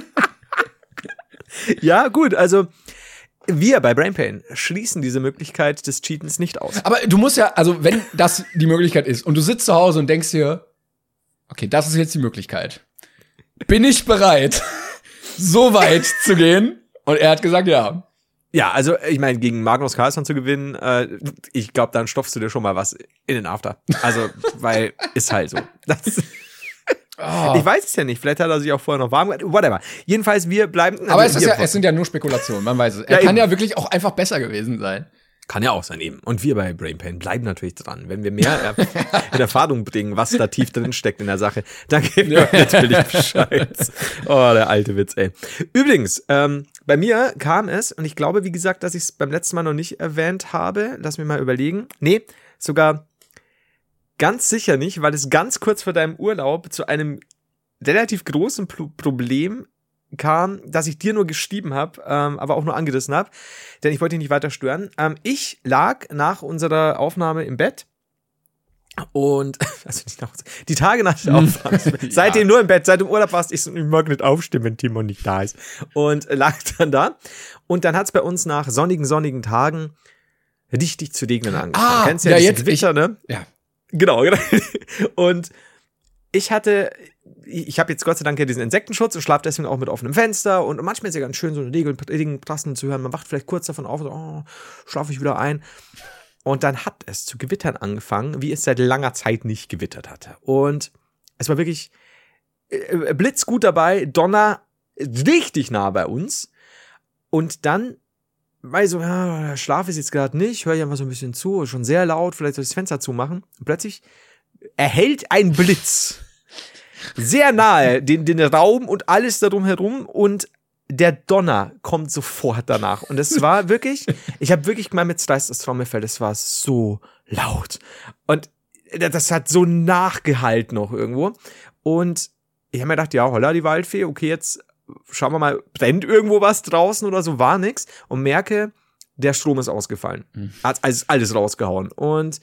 S2: Ja, gut, also wir bei Brainpain schließen diese Möglichkeit des Cheatens nicht aus.
S1: Aber du musst ja, also wenn das die Möglichkeit ist und du sitzt zu Hause und denkst dir, okay, das ist jetzt die Möglichkeit. Bin ich bereit, so weit zu gehen? Und er hat gesagt, ja.
S2: Ja, also ich meine, gegen Magnus Carlsson zu gewinnen, äh, ich glaube, dann stopfst du dir schon mal was in den After. Also, weil ist halt so. Das Oh. Ich weiß es ja nicht, vielleicht hat er sich auch vorher noch warm gemacht, whatever. Jedenfalls, wir bleiben... Also
S1: aber es, ist ja, es sind ja nur Spekulationen, man weiß es. Er
S2: ja,
S1: kann
S2: eben.
S1: ja wirklich auch einfach besser gewesen sein.
S2: Kann ja auch sein, eben. Und wir bei Brainpain bleiben natürlich dran. Wenn wir mehr in Erfahrung bringen, was da tief drin steckt in der Sache, dann geben wir natürlich Bescheid. Oh, der alte Witz, ey. Übrigens, ähm, bei mir kam es, und ich glaube, wie gesagt, dass ich es beim letzten Mal noch nicht erwähnt habe, lass mich mal überlegen. Nee, sogar... Ganz sicher nicht, weil es ganz kurz vor deinem Urlaub zu einem relativ großen Pro- Problem kam, dass ich dir nur geschrieben habe, ähm, aber auch nur angerissen habe, denn ich wollte dich nicht weiter stören. Ähm, ich lag nach unserer Aufnahme im Bett und also nicht nach, die Tage nach der Aufnahme, ja. Seitdem nur im Bett, seit du im Urlaub warst, ich, so, ich mag nicht aufstehen, wenn Timon nicht da ist. Und lag dann da und dann hat es bei uns nach sonnigen, sonnigen Tagen richtig zu regnen angefangen.
S1: Ah,
S2: Kennst du
S1: ja,
S2: ja
S1: jetzt
S2: Gewitter,
S1: ich,
S2: ne?
S1: Ja.
S2: Genau, genau. Und ich hatte, ich habe jetzt Gott sei Dank ja diesen Insektenschutz und schlafe deswegen auch mit offenem Fenster und manchmal ist ja ganz schön, so eine Regenprassen zu hören. Man wacht vielleicht kurz davon auf und so, oh, schlafe ich wieder ein. Und dann hat es zu gewittern angefangen, wie es seit langer Zeit nicht gewittert hatte. Und es war wirklich äh, blitzgut dabei, Donner richtig nah bei uns. Und dann weil so, ja, Schlaf ist jetzt gerade nicht, höre ich einfach so ein bisschen zu, schon sehr laut, vielleicht soll ich das Fenster zumachen. Und plötzlich erhellt ein Blitz sehr nahe den, den Raum und alles darum herum und der Donner kommt sofort danach. Und es war wirklich, ich habe wirklich gemeint, mit Dice das Trommelfell, es war so laut. Und das hat so nachgehalten noch irgendwo. Und ich habe mir gedacht, ja, holla die Waldfee, okay, jetzt schauen wir mal, brennt irgendwo was draußen oder so, war nix. Und merke, der Strom ist ausgefallen. Mhm. Hat alles, alles rausgehauen. Und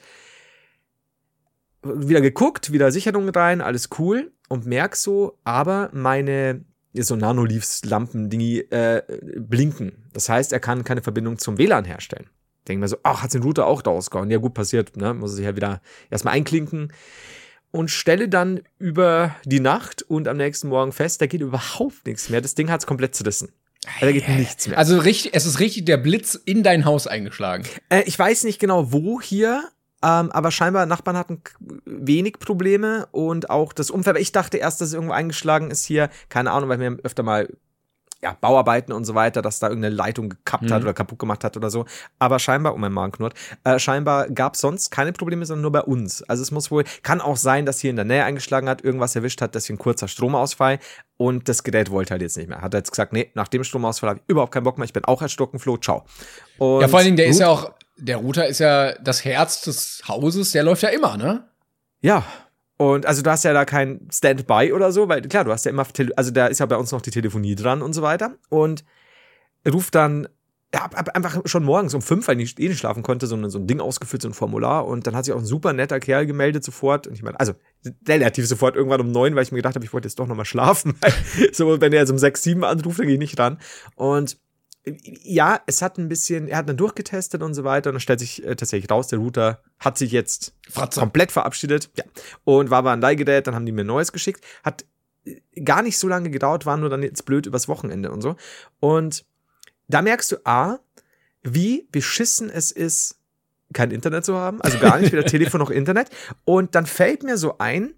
S2: wieder geguckt, wieder Sicherung rein, alles cool. Und merk so, aber meine so Nanoleafs-Lampen-Dingi äh, blinken. Das heißt, er kann keine Verbindung zum W L A N herstellen. Denken wir so, ach, hat den Router auch rausgehauen. Ja gut, passiert, ne? Muss er sich ja wieder erstmal einklinken. Und stelle dann über die Nacht und am nächsten Morgen fest, da geht überhaupt nichts mehr. Das Ding hat's komplett zerrissen. Also, da geht yeah. nichts mehr.
S1: Also richtig, es ist richtig der Blitz in dein Haus eingeschlagen.
S2: Äh, ich weiß nicht genau, wo hier, ähm, aber scheinbar Nachbarn hatten k- wenig Probleme und auch das Umfeld. Ich dachte erst, dass es irgendwo eingeschlagen ist hier. Keine Ahnung, weil wir öfter mal ja, Bauarbeiten und so weiter, dass da irgendeine Leitung gekappt mhm. hat oder kaputt gemacht hat oder so. Aber scheinbar, oh mein Magen knurrt, äh, scheinbar gab es sonst keine Probleme, sondern nur bei uns. Also es muss wohl, kann auch sein, dass hier in der Nähe eingeschlagen hat, irgendwas erwischt hat, deswegen kurzer Stromausfall und das Gerät wollte halt jetzt nicht mehr. Hat er jetzt gesagt, nee, nach dem Stromausfall habe ich überhaupt keinen Bock mehr, ich bin auch erstocken, Flo, ciao. Und
S1: ja, vor allen Dingen, der gut. ist ja auch, der Router ist ja das Herz des Hauses, der läuft ja immer, ne?
S2: Ja. Und also du hast ja da kein Standby oder so, weil klar, du hast ja immer, Tele- also da ist ja bei uns noch die Telefonie dran und so weiter. Und ruft dann, ja, einfach schon morgens um fünf, weil ich eh nicht schlafen konnte, so ein, so ein Ding ausgefüllt, so ein Formular. Und dann hat sich auch ein super netter Kerl gemeldet sofort. Und ich meine, also relativ sofort irgendwann um neun, weil ich mir gedacht habe, ich wollte jetzt doch noch mal schlafen. so, wenn er jetzt um sechs, sieben anruft, dann gehe ich nicht ran. Und Ja, es hat ein bisschen, er hat dann durchgetestet und so weiter und dann stellt sich äh, tatsächlich raus, der Router hat sich jetzt
S1: Fratze.
S2: komplett verabschiedet. Ja. Und war aber ein Leihgerät, dann haben die mir ein neues geschickt. Hat gar nicht so lange gedauert, war nur dann jetzt blöd übers Wochenende und so. Und da merkst du, A, wie beschissen es ist, kein Internet zu haben, also gar nicht, weder Telefon noch Internet. Und dann fällt mir so ein,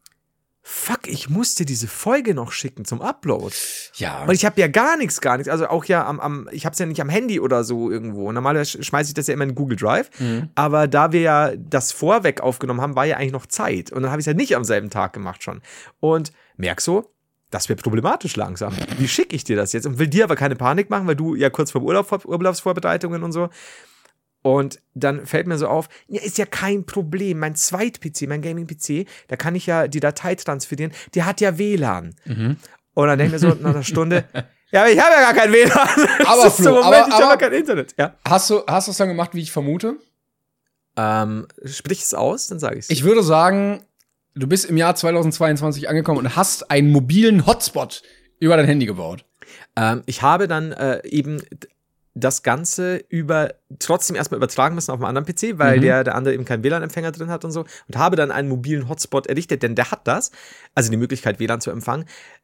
S2: fuck, ich musste diese Folge noch schicken zum Upload.
S1: Ja.
S2: Und ich habe ja gar nichts, gar nichts. Also auch ja am, am ich habe es ja nicht am Handy oder so irgendwo. Normalerweise schmeiße ich das ja immer in Google Drive. Mhm. Aber da wir ja das vorweg aufgenommen haben, war ja eigentlich noch Zeit. Und dann habe ich es ja nicht am selben Tag gemacht schon. Und merk so, das wird problematisch langsam. Wie schicke ich dir das jetzt? Und will dir aber keine Panik machen, weil du ja kurz vor Urlaub, Urlaubsvorbereitungen und so. Und dann fällt mir so auf, ja, ist ja kein Problem. Mein Zweit-P C, mein Gaming-P C, da kann ich ja die Datei transferieren, der hat ja W L A N. Mhm. Und dann denke ich mir so nach einer Stunde, ja, aber ich habe ja gar kein W L A N.
S1: Aber Flo,
S2: Moment,
S1: aber,
S2: ich habe
S1: aber,
S2: ja kein Internet. Ja.
S1: Hast du hast du es dann gemacht, wie ich vermute?
S2: Ähm, sprich es aus, dann sage ich es.
S1: Ich würde sagen, du bist im Jahr zweitausendzweiundzwanzig angekommen und hast einen mobilen Hotspot über dein Handy gebaut.
S2: Ähm, ich habe dann äh, eben das Ganze über trotzdem erstmal übertragen müssen auf einen anderen P C, weil mhm. der, der andere eben keinen W L A N-Empfänger drin hat und so. Und habe dann einen mobilen Hotspot errichtet, denn der hat das, also die Möglichkeit, W L A N zu empfangen.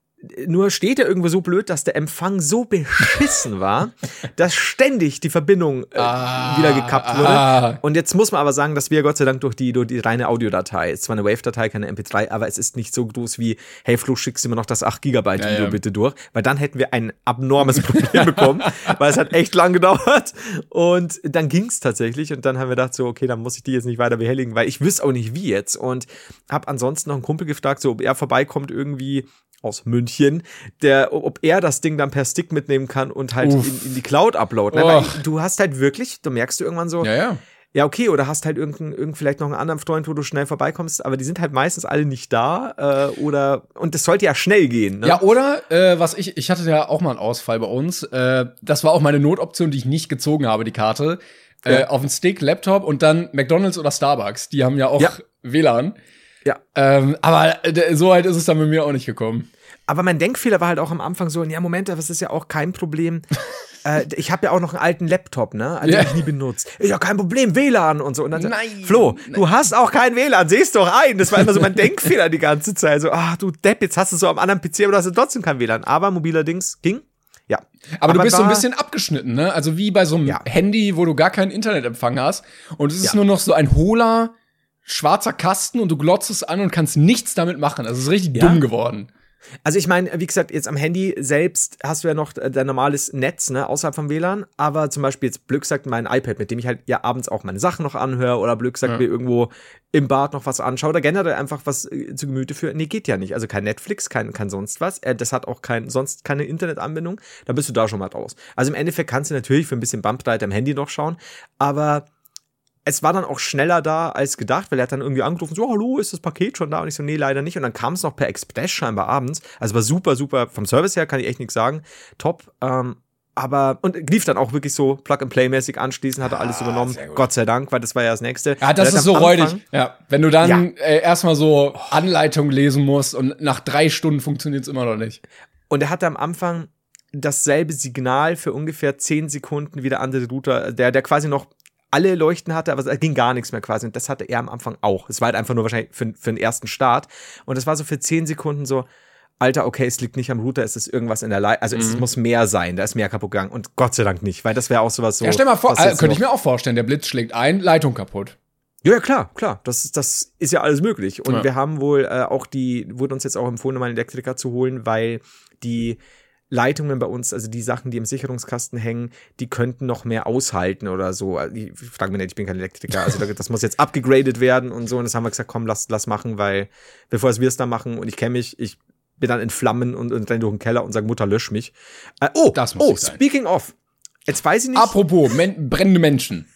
S2: Nur steht er irgendwo so blöd, dass der Empfang so beschissen war, dass ständig die Verbindung äh, ah, wieder gekappt wurde. Ah. Und jetzt muss man aber sagen, dass wir Gott sei Dank durch die, durch die reine Audiodatei, ist zwar eine Wave-Datei, keine M P drei, aber es ist nicht so groß wie, hey Flo, schickst du mir noch das acht Gigabyte Video ja, ja. bitte durch, weil dann hätten wir ein abnormes Problem bekommen, weil es hat echt lang gedauert. Und dann ging's tatsächlich und dann haben wir gedacht so, okay, dann muss ich die jetzt nicht weiter behelligen, weil ich wüsste auch nicht wie jetzt. Und habe ansonsten noch einen Kumpel gefragt, so ob er vorbeikommt irgendwie aus München, der, ob er das Ding dann per Stick mitnehmen kann und halt in, in die Cloud uploaden. Ne? Du hast halt wirklich, du merkst du irgendwann so,
S1: ja, ja.
S2: ja okay, oder hast halt irgendeinen, irgend vielleicht noch einen anderen Freund, wo du schnell vorbeikommst, aber die sind halt meistens alle nicht da äh, oder, und das sollte ja schnell gehen. Ne?
S1: Ja, oder, äh, was ich, ich hatte ja auch mal einen Ausfall bei uns, äh, das war auch meine Notoption, die ich nicht gezogen habe, die Karte, äh, ja. auf den Stick, Laptop und dann McDonald's oder Starbucks, die haben ja auch ja. W L A N. Ja. Ähm, aber äh, so weit ist es dann bei mir auch nicht gekommen.
S2: Aber mein Denkfehler war halt auch am Anfang so, ja, Moment, das ist ja auch kein Problem. äh, ich habe ja auch noch einen alten Laptop, ne, den ja. ich nie benutzt. Ist ja kein Problem, W L A N und so. Und dann
S1: nein,
S2: Flo,
S1: nein.
S2: du hast auch kein W L A N, sehst doch ein. Das war immer so mein Denkfehler die ganze Zeit. So, ach du Depp, jetzt hast du so am anderen P C, aber du hast trotzdem kein W L A N. Aber mobiler Dings ging. Ja.
S1: Aber, aber du bist so ein bisschen abgeschnitten, ne? Also wie bei so einem ja. Handy, wo du gar keinen Internetempfang hast. Und es ist ja. nur noch so ein hohler, schwarzer Kasten und du glotzt es an und kannst nichts damit machen. Also es ist richtig ja. dumm geworden.
S2: Also ich meine, wie gesagt, jetzt am Handy selbst hast du ja noch dein normales Netz, ne, außerhalb vom W L A N, aber zum Beispiel jetzt blöd gesagt mein iPad, mit dem ich halt ja abends auch meine Sachen noch anhöre oder blöd gesagt ja. mir irgendwo im Bad noch was anschaue oder generell einfach was äh, zu Gemüte führe. Nee, geht ja nicht. Also kein Netflix, kein, kein sonst was. Äh, das hat auch kein, sonst keine Internetanbindung. Da bist du da schon mal raus. Also im Endeffekt kannst du natürlich für ein bisschen Bandbreite am Handy noch schauen, aber es war dann auch schneller da als gedacht, weil er hat dann irgendwie angerufen, so, hallo, ist das Paket schon da? Und ich so, nee, leider nicht. Und dann kam es noch per Express scheinbar abends. Also war super, super, vom Service her kann ich echt nichts sagen. Top. Ähm, aber, und lief dann auch wirklich so Plug-and-Play-mäßig anschließend, hat er alles ah, übernommen. Gott sei Dank, weil das war ja das Nächste.
S1: Ja, das ist so räudig. Ja, wenn du dann ja. äh, erstmal so Anleitung lesen musst und nach drei Stunden funktioniert es immer noch nicht.
S2: Und er hatte am Anfang dasselbe Signal für ungefähr zehn Sekunden wie der andere Router, der, der quasi noch alle Leuchten hatte, aber es ging gar nichts mehr quasi. Und das hatte er am Anfang auch. Es war halt einfach nur wahrscheinlich für, für den ersten Start. Und das war so für zehn Sekunden so, Alter, okay, es liegt nicht am Router, es ist irgendwas in der Leitung. Also mhm. es muss mehr sein, da ist mehr kaputt gegangen. Und Gott sei Dank nicht, weil das wäre auch sowas so.
S1: Ja, stell mal vor, also, könnte ich mir auch vorstellen, der Blitz schlägt ein, Leitung kaputt.
S2: Ja, ja, klar, klar. Das, das ist ja alles möglich. Und ja. wir haben wohl äh, auch die, wurde uns jetzt auch empfohlen, mal einen Elektriker zu holen, weil die Leitungen bei uns, also die Sachen, die im Sicherungskasten hängen, die könnten noch mehr aushalten oder so. Ich frage mich nicht, ich bin kein Elektriker. Also das muss jetzt abgegradet werden und so. Und das haben wir gesagt, komm, lass, lass machen, weil bevor wir es da machen und ich kenne mich, ich bin dann in Flammen und, und renne durch den Keller und sage, Mutter, lösch mich. Äh, oh, das muss oh, speaking of. Jetzt weiß ich nicht.
S1: Apropos, men- brennende Menschen.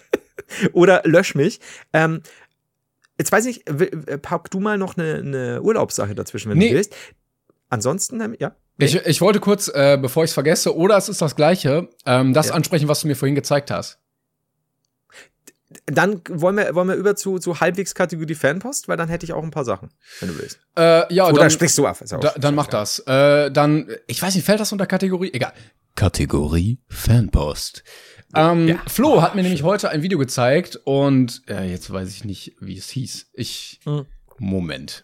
S2: Oder lösch mich. Ähm, jetzt weiß ich nicht, pack du mal noch eine, eine Urlaubssache dazwischen, wenn nee. du willst. Ansonsten, ja.
S1: Ich, ich wollte kurz, äh, bevor ich es vergesse, oder es ist das Gleiche, ähm, das ja. ansprechen, was du mir vorhin gezeigt hast.
S2: Dann wollen wir, wollen wir über zu, zu halbwegs Kategorie Fanpost, weil dann hätte ich auch ein paar Sachen, wenn du willst.
S1: Äh, ja,
S2: oder
S1: dann,
S2: sprichst du ab.
S1: Da, dann mach das. Äh, dann, ich weiß nicht, fällt das unter Kategorie? Egal. Kategorie Fanpost. Ähm, ja. Flo hat mir nämlich heute ein Video gezeigt und äh, jetzt weiß ich nicht, wie es hieß. Ich, hm. Moment.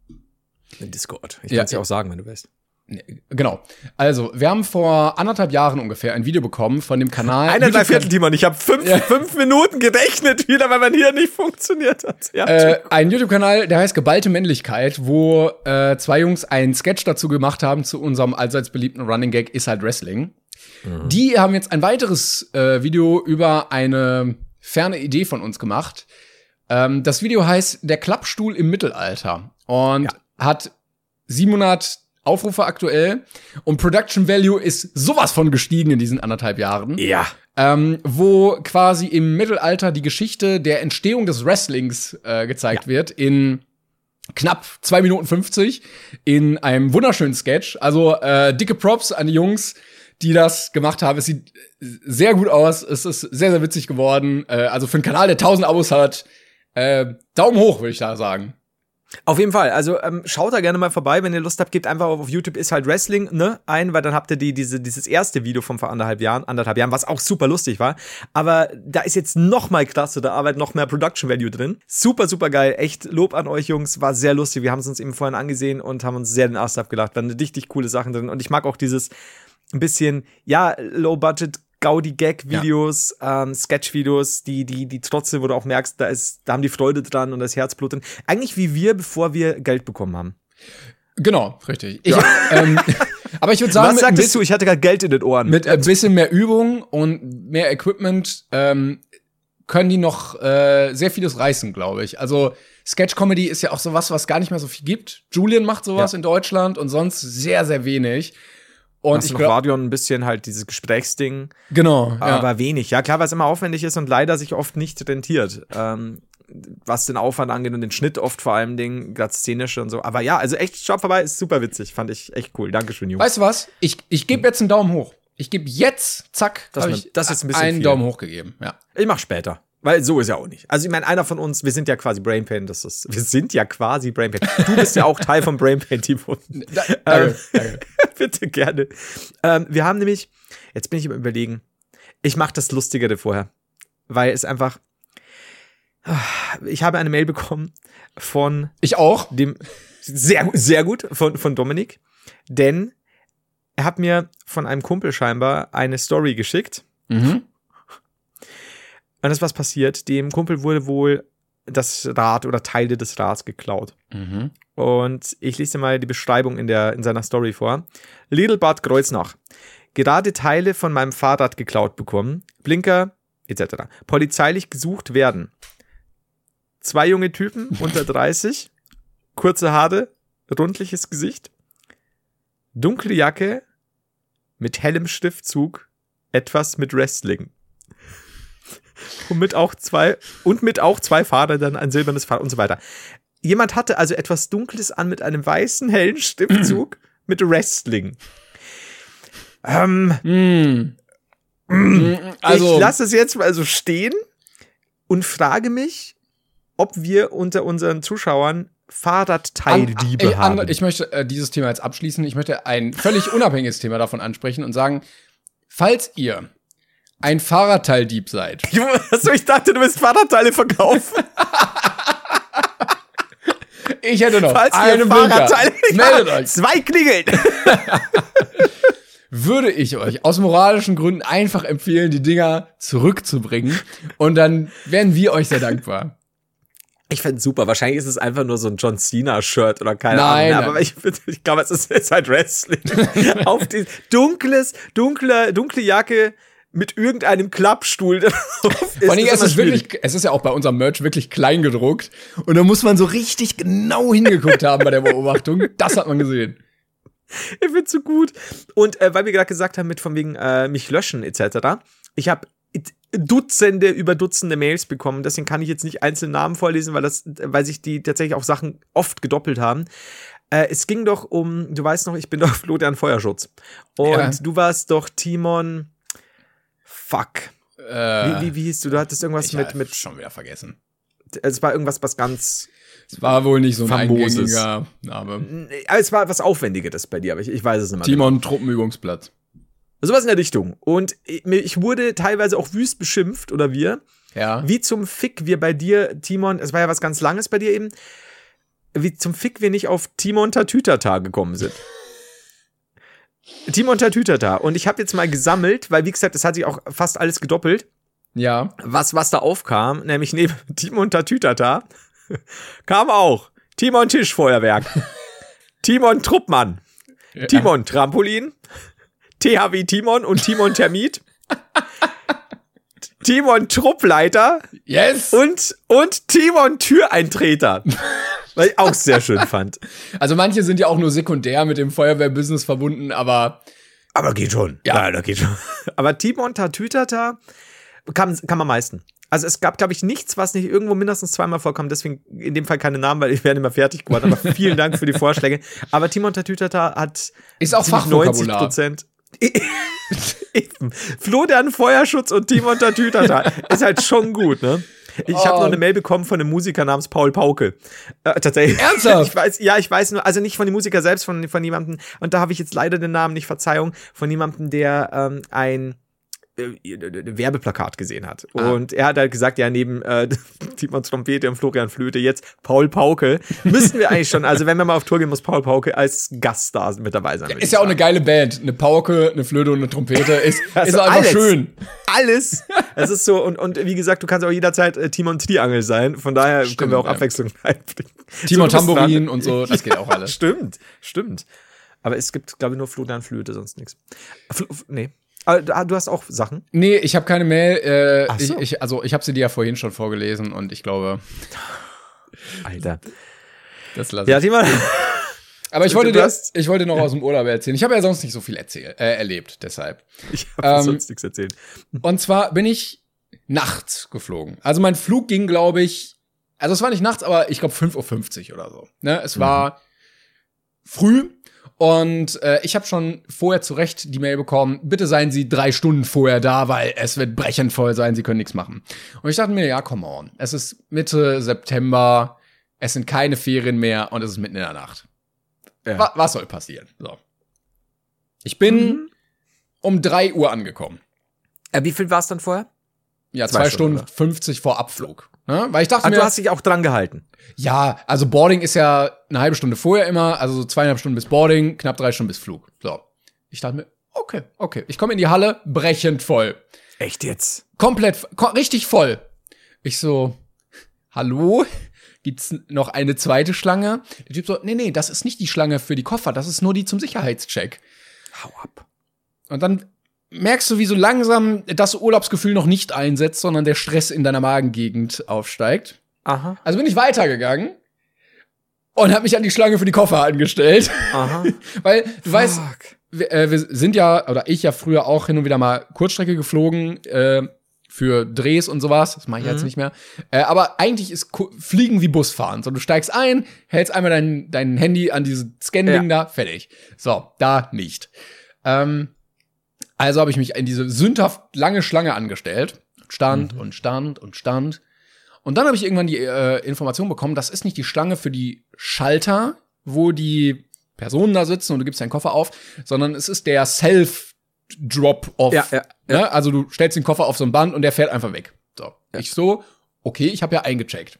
S2: In Discord. Ich ja, kann es ja auch sagen, wenn du willst.
S1: Genau. Also, wir haben vor anderthalb Jahren ungefähr ein Video bekommen von dem Kanal.
S2: Eineinhalb Viertel, Timon. Ich habe fünf, ja. fünf Minuten gerechnet wieder, weil man hier nicht funktioniert hat. Ja,
S1: äh, ein YouTube-Kanal, der heißt Geballte Männlichkeit, wo äh, zwei Jungs einen Sketch dazu gemacht haben zu unserem allseits beliebten Running Gag Ist halt Wrestling. Mhm. Die haben jetzt ein weiteres äh, Video über eine ferne Idee von uns gemacht. Ähm, das Video heißt Der Klappstuhl im Mittelalter und ja. hat siebenhundert Aufrufe aktuell und Production Value ist sowas von gestiegen in diesen anderthalb Jahren.
S2: Ja.
S1: Ähm, wo quasi im Mittelalter die Geschichte der Entstehung des Wrestlings äh, gezeigt ja. wird in knapp zwei Minuten fünfzig in einem wunderschönen Sketch. Also äh, dicke Props an die Jungs, die das gemacht haben. Es sieht sehr gut aus. Es ist sehr, sehr witzig geworden. Äh, also für einen Kanal, der tausend Abos hat, äh, Daumen hoch, würde ich da sagen.
S2: Auf jeden Fall, also ähm, schaut da gerne mal vorbei, wenn ihr Lust habt, gebt einfach auf YouTube Ist halt Wrestling ne, ein, weil dann habt ihr die, diese, dieses erste Video von vor anderthalb Jahren, anderthalb Jahren, was auch super lustig war, aber da ist jetzt noch mal krass, da arbeitet noch mehr Production Value drin. Super, super geil, echt Lob an euch Jungs, war sehr lustig, wir haben es uns eben vorhin angesehen und haben uns sehr den Ast abgelacht, waren richtig coole Sachen drin und ich mag auch dieses ein bisschen, ja, Low-Budget Gaudi-Gag-Videos, ja. ähm, Sketch-Videos, die, die, die trotzdem, wo du auch merkst, da ist, da haben die Freude dran und das Herzblut drin. Eigentlich wie wir, bevor wir Geld bekommen haben.
S1: Genau, richtig. Ich, ja. ähm, aber ich würde sagen,
S2: was
S1: mit
S2: sagtest
S1: bisschen,
S2: du? Ich hatte gerade Geld in den Ohren.
S1: Mit ein bisschen mehr Übung und mehr Equipment ähm, können die noch äh, sehr vieles reißen, glaube ich. Also Sketch-Comedy ist ja auch sowas, was gar nicht mehr so viel gibt. Julian macht sowas ja. in Deutschland und sonst sehr, sehr wenig. Und
S2: Hast ich glaube, Radion ein bisschen halt dieses Gesprächsding.
S1: Genau.
S2: Aber
S1: ja.
S2: wenig. Ja, klar, weil es immer aufwendig ist und leider sich oft nicht rentiert. Ähm, was den Aufwand angeht und den Schnitt oft vor allem Dingen, gerade szenische und so. Aber ja, also echt, schaut vorbei, ist super witzig. Fand ich echt cool. Dankeschön, Jungs.
S1: Weißt du was? Ich, ich gebe jetzt einen Daumen hoch. Ich gebe jetzt, zack,
S2: das,
S1: ich
S2: das ist ein bisschen
S1: einen
S2: viel.
S1: Daumen hoch gegeben. Ja.
S2: Ich mach später. Weil so ist ja auch nicht. Also ich meine, einer von uns, wir sind ja quasi Brainpain, das ist, wir sind ja quasi Brainpain. Du bist ja auch Teil vom Brainpain-Team.
S1: Da, danke,
S2: ähm, danke. Bitte gerne. Ähm, wir haben nämlich, jetzt bin ich im Überlegen, ich mache das Lustigere vorher, weil es einfach, ich habe eine Mail bekommen von
S1: ich auch
S2: dem sehr sehr gut von von Dominik, denn er hat mir von einem Kumpel scheinbar eine Story geschickt.
S1: Mhm.
S2: Und es ist was passiert. Dem Kumpel wurde wohl das Rad oder Teile des Rads geklaut.
S1: Mhm.
S2: Und ich lese dir mal die Beschreibung in der in seiner Story vor. Little Bad Kreuznach. Gerade Teile von meinem Fahrrad geklaut bekommen. Blinker et cetera. Polizeilich gesucht werden. Zwei junge Typen unter dreißig. Kurze Haare. Rundliches Gesicht. Dunkle Jacke. Mit hellem Schriftzug. Etwas mit Wrestling. Und mit auch zwei, und mit auch zwei Fahrrädern, ein silbernes Fahrrad und so weiter. Jemand hatte also etwas Dunkles an mit einem weißen, hellen Schriftzug mit Wrestling. Ähm,
S1: mm. Mm. Also,
S2: ich lasse es jetzt mal so stehen und frage mich, ob wir unter unseren Zuschauern Fahrradteildiebe
S1: an, an,
S2: haben.
S1: Ich möchte äh, dieses Thema jetzt abschließen. Ich möchte ein völlig unabhängiges Thema davon ansprechen und sagen, falls ihr ein Fahrradteildieb seid.
S2: Also ich dachte, du willst Fahrradteile verkaufen.
S1: Ich hätte noch
S2: Falls
S1: einen
S2: Fahrradteile
S1: meldet euch.
S2: Zwei klingeln.
S1: Würde ich euch aus moralischen Gründen einfach empfehlen, die Dinger zurückzubringen. Und dann wären wir euch sehr dankbar.
S2: Ich fände es super. Wahrscheinlich ist es einfach nur so ein John Cena-Shirt oder keine
S1: nein,
S2: Ahnung. Aber ich, ich glaube, es ist, ist halt Wrestling. Auf die dunkles, dunkle, dunkle Jacke mit irgendeinem Klappstuhl drauf.
S1: Vor allem, es ist wirklich, es ist ja auch bei unserem Merch wirklich klein gedruckt. Und da muss man so richtig genau hingeguckt haben bei der Beobachtung. Das hat man gesehen.
S2: Ich find's so gut. Und äh, weil wir gerade gesagt haben, mit von wegen äh, mich löschen et cetera. Ich habe Dutzende über Dutzende Mails bekommen. Deswegen kann ich jetzt nicht einzelne Namen vorlesen, weil das, weil sich die tatsächlich auch Sachen oft gedoppelt haben. Äh, es ging doch um, du weißt noch, ich bin doch Florian Feuerschutz. Und ja. Du warst doch Timon. Fuck.
S1: Äh,
S2: wie, wie, wie hieß du? Du hattest irgendwas
S1: ich
S2: mit, mit.
S1: Schon wieder vergessen.
S2: Es war irgendwas, was ganz.
S1: Es war wohl nicht so ein
S2: famoses.
S1: eingängiger Name.
S2: Es war was Aufwendigeres bei dir, aber ich, ich weiß es nicht mehr.
S1: Timon Truppenübungsplatz.
S2: Sowas in der Richtung. Und ich wurde teilweise auch wüst beschimpft, oder wir.
S1: Ja.
S2: Wie zum Fick wir bei dir, Timon, es war ja was ganz Langes bei dir eben, wie zum Fick wir nicht auf Timon Tatütata gekommen sind. Timon Tatütata. Und ich habe jetzt mal gesammelt, weil wie gesagt, es hat sich auch fast alles gedoppelt.
S1: Ja.
S2: Was, was da aufkam, nämlich neben Timon Tatütata, kam auch Timon Tischfeuerwerk, Timon Truppmann, ja. Timon Trampolin, T H W Timon und Timon Termit, Timon Truppleiter,
S1: yes.
S2: und, und Timon Türeintreter. Was ich auch sehr schön fand.
S1: Also manche sind ja auch nur sekundär mit dem Feuerwehrbusiness verbunden, aber
S2: Aber geht schon.
S1: Ja,
S2: ja das geht schon. Aber Timon Tatütata kam, kam am meisten. Also es gab, glaube ich, nichts, was nicht irgendwo mindestens zweimal vorkam. Deswegen in dem Fall keine Namen, weil ich werde immer fertig geworden. Aber vielen Dank für die Vorschläge. Aber Timon Tatütata hat
S1: ist auch
S2: neunzig Prozent. Flo, der Feuerschutz und Timon Tatütata ist halt schon gut, ne? Ich oh. habe noch eine Mail bekommen von einem Musiker namens Paul Pauke. Äh, tatsächlich.
S1: Ernsthaft?
S2: Ich weiß, ja, ich weiß nur, also nicht von dem Musiker selbst, von, von jemandem, und da habe ich jetzt leider den Namen nicht, Verzeihung, von jemandem, der ähm, ein äh, Werbeplakat gesehen hat. Ah. Und er hat halt gesagt, ja, neben äh, Timons Trompete und Florian Flöte jetzt Paul Pauke. Müssten wir eigentlich schon, also wenn wir mal auf Tour gehen, muss Paul Pauke als Gaststar mit dabei sein.
S1: Ja, ist ja auch eine geile Band. Eine Pauke, eine Flöte und eine Trompete ist,
S2: also
S1: ist einfach
S2: alles,
S1: schön.
S2: Alles. Es ist so, und, und wie gesagt, du kannst auch jederzeit äh, Timon Triangel sein. Von daher stimmt, können wir auch ja. Abwechslung reinbringen.
S1: Timon so, Tambourin und so, das geht auch alles.
S2: Stimmt, stimmt. Aber es gibt, glaube ich, nur Florian Flöte, sonst nichts. Fl- nee. Aber du hast auch Sachen?
S1: Nee, ich habe keine Mail. Äh,
S2: Ach so.
S1: ich, ich, also ich habe sie dir ja vorhin schon vorgelesen und ich glaube.
S2: Alter.
S1: Das lasse
S2: ja,
S1: ich.
S2: Timon.
S1: Aber ich wollte, dir, ich wollte noch aus dem Urlaub erzählen. Ich habe ja sonst nicht so viel erzählt, äh, erlebt, deshalb.
S2: Ich habe ähm, sonst nichts erzählt.
S1: Und zwar bin ich nachts geflogen. Also mein Flug ging, glaube ich, also es war nicht nachts, aber ich glaube fünf Uhr fünfzig oder so. Ne? Es war mhm. früh. Und äh, ich habe schon vorher zu Recht die Mail bekommen, bitte seien Sie drei Stunden vorher da, weil es wird brechend voll sein, Sie können nichts machen. Und ich dachte mir, ja, come on. Es ist Mitte September, es sind keine Ferien mehr und es ist mitten in der Nacht. Ja. Was, was soll passieren? So. Ich bin mhm. um drei Uhr angekommen.
S2: Äh, wie viel war es dann vorher?
S1: Ja, zwei, zwei Stunden, Stunden fünfzig vor Abflug. Ja, weil ich dachte
S2: also
S1: mir,
S2: du hast dich auch dran gehalten.
S1: Ja, also Boarding ist ja eine halbe Stunde vorher immer, also so zweieinhalb Stunden bis Boarding, knapp drei Stunden bis Flug. So. Ich dachte mir, okay, okay. Ich komme in die Halle, brechend voll.
S2: Echt jetzt?
S1: Komplett, ko- richtig voll. Ich so, hallo? Gibt's noch eine zweite Schlange? Der Typ so, nee, nee, das ist nicht die Schlange für die Koffer, das ist nur die zum Sicherheitscheck.
S2: Hau ab.
S1: Und dann merkst du, wie so langsam das Urlaubsgefühl noch nicht einsetzt, sondern der Stress in deiner Magengegend aufsteigt.
S2: Aha.
S1: Also bin ich weitergegangen und habe mich an die Schlange für die Koffer angestellt.
S2: Aha.
S1: Weil, du
S2: Fuck.
S1: weißt, wir, äh, wir sind ja, oder ich ja früher auch hin und wieder mal Kurzstrecke geflogen, äh, für Drehs und sowas. Das mache ich mhm. jetzt nicht mehr. Äh, aber eigentlich ist Ku- Fliegen wie Busfahren. So, du steigst ein, hältst einmal dein, dein Handy an dieses Scan-Ding ja. da, fertig. So, da nicht. Ähm, also habe ich mich in diese sündhaft lange Schlange angestellt. Stand mhm. und stand und stand. Und dann habe ich irgendwann die äh, Information bekommen, das ist nicht die Schlange für die Schalter, wo die Personen da sitzen und du gibst deinen Koffer auf, sondern es ist der Self-Drop-Off.
S2: Ja, ja, ja.
S1: Ne? Also du stellst den Koffer auf so ein Band und der fährt einfach weg. So. Ja. Ich so, okay, ich habe ja eingecheckt.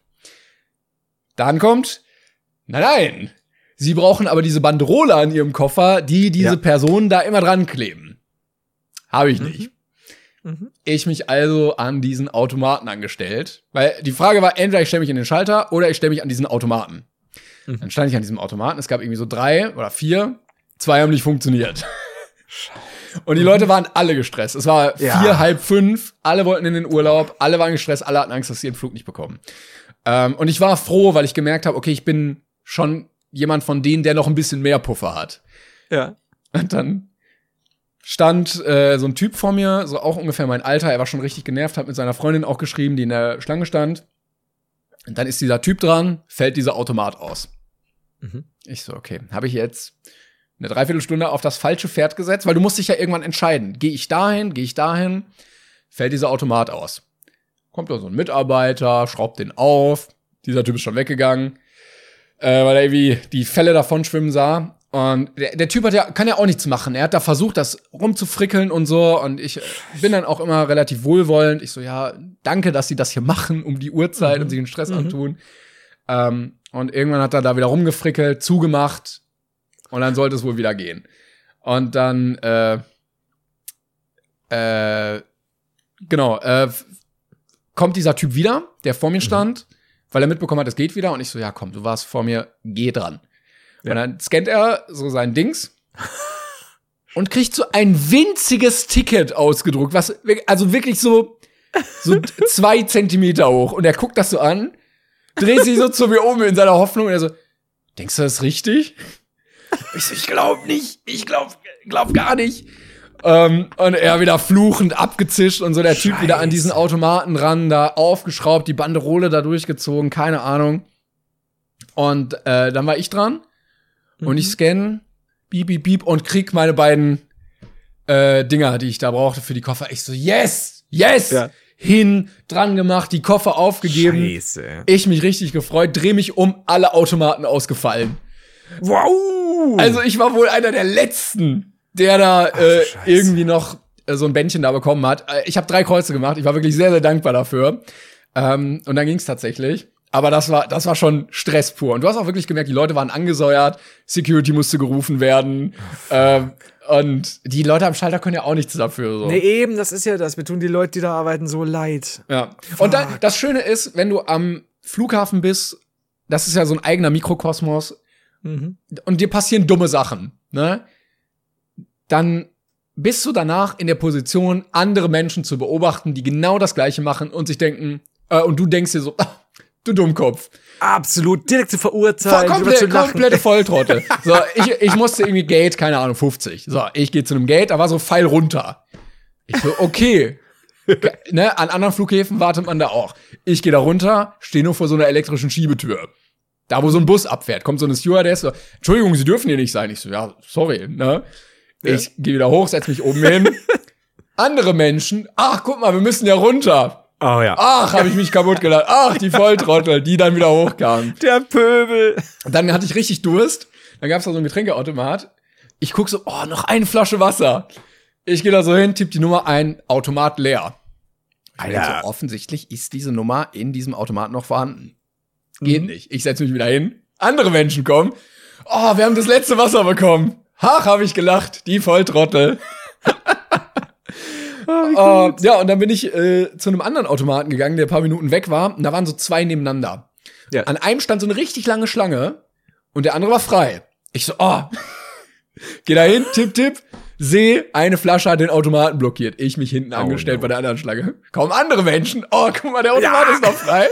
S1: Dann kommt, nein, nein, sie brauchen aber diese Banderole an ihrem Koffer, die diese ja. Personen da immer dran kleben. Habe ich mhm. nicht. Mhm. Ich mich also an diesen Automaten angestellt. Weil die Frage war, entweder ich stelle mich in den Schalter oder ich stelle mich an diesen Automaten. Mhm. Dann stand ich an diesem Automaten. Es gab irgendwie so drei oder vier. Zwei haben nicht funktioniert. Scheiße. Und die Leute waren alle gestresst. Es war ja. vier, halb fünf. Alle wollten in den Urlaub. Alle waren gestresst. Alle hatten Angst, dass sie den Flug nicht bekommen. Ähm, und ich war froh, weil ich gemerkt habe, okay, ich bin schon jemand von denen, der noch ein bisschen mehr Puffer hat.
S2: Ja.
S1: Und dann stand äh, so ein Typ vor mir, so auch ungefähr mein Alter, er war schon richtig genervt, hat mit seiner Freundin auch geschrieben, die in der Schlange stand. Und dann ist dieser Typ dran, fällt dieser Automat aus. Mhm. Ich so, okay, habe ich jetzt eine Dreiviertelstunde auf das falsche Pferd gesetzt, weil du musst dich ja irgendwann entscheiden. Gehe ich dahin, gehe ich dahin, fällt dieser Automat aus. Kommt da so ein Mitarbeiter, schraubt den auf, dieser Typ ist schon weggegangen, äh, weil er irgendwie die Fälle davon schwimmen sah. Und der, der Typ hat ja, kann ja auch nichts machen. Er hat da versucht, das rumzufrickeln und so. Und ich bin dann auch immer relativ wohlwollend. Ich so, ja, danke, dass sie das hier machen um die Uhrzeit mhm. und sich den Stress mhm. antun. Ähm, und irgendwann hat er da wieder rumgefrickelt, zugemacht. Und dann sollte es wohl wieder gehen. Und dann, äh, äh, genau, äh, kommt dieser Typ wieder, der vor mir stand, mhm. weil er mitbekommen hat, es geht wieder. Und ich so, ja, komm, du warst vor mir, geh dran. Ja. Und dann scannt er so sein Dings und kriegt so ein winziges Ticket ausgedruckt, was, also wirklich so, so zwei Zentimeter hoch. Und er guckt das so an, dreht sich so zu mir um in seiner Hoffnung und er so, denkst du, das ist richtig? Ich so, ich glaub nicht, ich glaub, glaub gar nicht. Ähm, und er wieder fluchend abgezischt und so, der Scheiße. Typ wieder an diesen Automaten ran, da aufgeschraubt, die Banderole da durchgezogen, keine Ahnung. Und äh, dann war ich dran. Und ich scanne, beep, beep, beep und krieg meine beiden äh, Dinger, die ich da brauchte für die Koffer. Ich so, yes, yes, ja. hin, dran gemacht, die Koffer aufgegeben.
S2: Scheiße.
S1: Ich mich richtig gefreut, dreh mich um, alle Automaten ausgefallen.
S2: Wow.
S1: Also ich war wohl einer der Letzten, der da Ach, äh, irgendwie noch äh, so ein Bändchen da bekommen hat. Ich habe drei Kreuze gemacht, ich war wirklich sehr, sehr dankbar dafür. Ähm, und dann ging's tatsächlich. Aber das war, das war schon Stress pur. Und du hast auch wirklich gemerkt, die Leute waren angesäuert, Security musste gerufen werden. ähm, und die Leute am Schalter können ja auch nichts dafür. So.
S2: Nee, eben, das ist ja das. Mir tun die Leute, die da arbeiten, so leid.
S1: Ja. Fuck. Und dann, das Schöne ist, wenn du am Flughafen bist, das ist ja so ein eigener Mikrokosmos, mhm. und dir passieren dumme Sachen, ne? Dann bist du danach in der Position, andere Menschen zu beobachten, die genau das Gleiche machen und sich denken, äh, und du denkst dir so, ach, du Dummkopf.
S2: Absolut, direkt zu verurteilen.
S1: Komplett, zu komplette Volltrottel. So, ich, ich musste irgendwie Gate, keine Ahnung, fünfzig. So, ich gehe zu einem Gate, da war so Pfeil runter. Ich so, okay. Ne, an anderen Flughäfen wartet man da auch. Ich gehe da runter, stehe nur vor so einer elektrischen Schiebetür. Da, wo so ein Bus abfährt, kommt so eine Stewardess, so, Entschuldigung, Sie dürfen hier nicht sein. Ich so, ja, sorry, ne. Ja. Ich gehe wieder hoch, setz mich oben hin. Andere Menschen, ach, guck mal, wir müssen ja runter.
S2: Oh ja.
S1: Ach, habe ich mich kaputt gelacht. Ach, die Volltrottel, die dann wieder hochkamen.
S2: Der Pöbel.
S1: Dann hatte ich richtig Durst. Dann gab's da so einen Getränkeautomat. Ich guck so, oh, noch eine Flasche Wasser. Ich gehe da so hin, tipp die Nummer ein, Automat leer. Also offensichtlich ist diese Nummer in diesem Automat noch vorhanden. Geht mhm. nicht. Ich setze mich wieder hin. Andere Menschen kommen. Oh, wir haben das letzte Wasser bekommen. Ach, habe ich gelacht. Die Volltrottel. Oh, uh, ja, und dann bin ich äh, zu einem anderen Automaten gegangen, der ein paar Minuten weg war. Und da waren so zwei nebeneinander. Ja. An einem stand so eine richtig lange Schlange und der andere war frei. Ich so, oh. Geh da hin, tipp, tipp. Seh, eine Flasche hat den Automaten blockiert. Ich mich hinten oh, angestellt no. bei der anderen Schlange. Kaum andere Menschen. Oh, guck mal, der Automat ja. ist noch frei.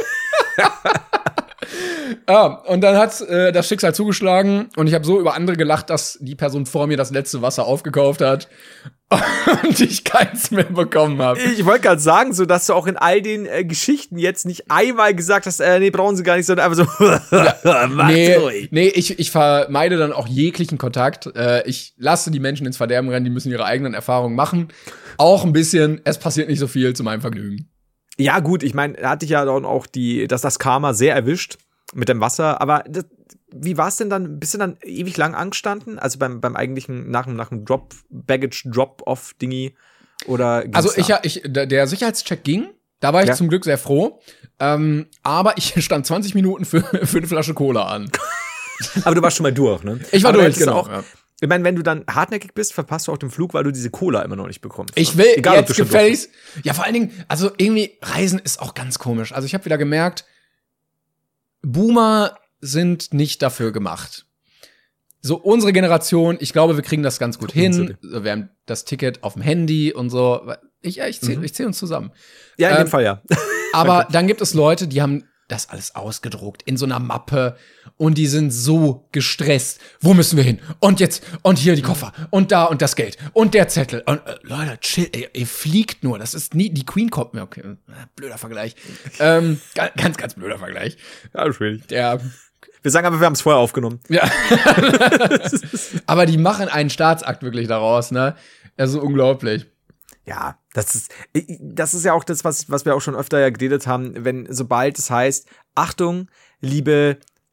S1: Ah, und dann hat äh, das Schicksal zugeschlagen und ich habe so über andere gelacht, dass die Person vor mir das letzte Wasser aufgekauft hat und ich keins mehr bekommen habe.
S2: Ich wollte gerade sagen, so dass du auch in all den äh, Geschichten jetzt nicht einmal gesagt hast, äh, nee, brauchen sie gar nicht, sondern einfach so
S1: ja, nee, nee, ich, ich vermeide dann auch jeglichen Kontakt. Äh, ich lasse die Menschen ins Verderben rennen, die müssen ihre eigenen Erfahrungen machen. Auch ein bisschen, es passiert nicht so viel zu meinem Vergnügen.
S2: Ja, gut, ich meine, hatte ich ja dann auch die, dass das Karma sehr erwischt mit dem Wasser, aber das, wie war es denn dann? Bist du dann ewig lang angestanden? Also beim, beim eigentlichen, nach, nach dem Drop, Baggage Drop-Off-Dingi? Oder
S1: also ich, ich, der Sicherheitscheck ging, da war ich ja. zum Glück sehr froh, ähm, aber ich stand zwanzig Minuten für, für eine Flasche Cola an.
S2: Aber du warst schon mal durch, ne?
S1: Ich war
S2: aber
S1: durch, genau.
S2: Auch, ja. Ich meine, wenn du dann hartnäckig bist, verpasst du auch den Flug, weil du diese Cola immer noch nicht bekommst.
S1: Ich will Egal, jetzt gefälligst. Ja, vor allen Dingen, also irgendwie, Reisen ist auch ganz komisch. Also ich habe wieder gemerkt, Boomer sind nicht dafür gemacht. So unsere Generation, ich glaube, wir kriegen das ganz gut hin. Wir haben das Ticket auf dem Handy und so. Ich, ja, ich zähle mhm. ich zähl uns zusammen.
S2: Ja, in
S1: ähm,
S2: dem Fall, ja.
S1: Aber dann gibt es Leute, die haben das alles ausgedruckt in so einer Mappe und die sind so gestresst. Wo müssen wir hin? Und jetzt, und hier die Koffer und da und das Geld und der Zettel. Und äh, Leute, chill, ihr, ihr fliegt nur. Das ist nie, die Queen kommt mir, okay, blöder Vergleich. ähm, ganz, ganz blöder Vergleich.
S2: Ja, schwierig.
S1: Der,
S2: wir sagen aber, wir haben es vorher aufgenommen.
S1: Ja. Aber die machen einen Staatsakt wirklich daraus, ne? Das ist unglaublich.
S2: Ja, das ist, das ist ja auch das, was, was wir auch schon öfter ja geredet haben, wenn, sobald es heißt, Achtung, liebe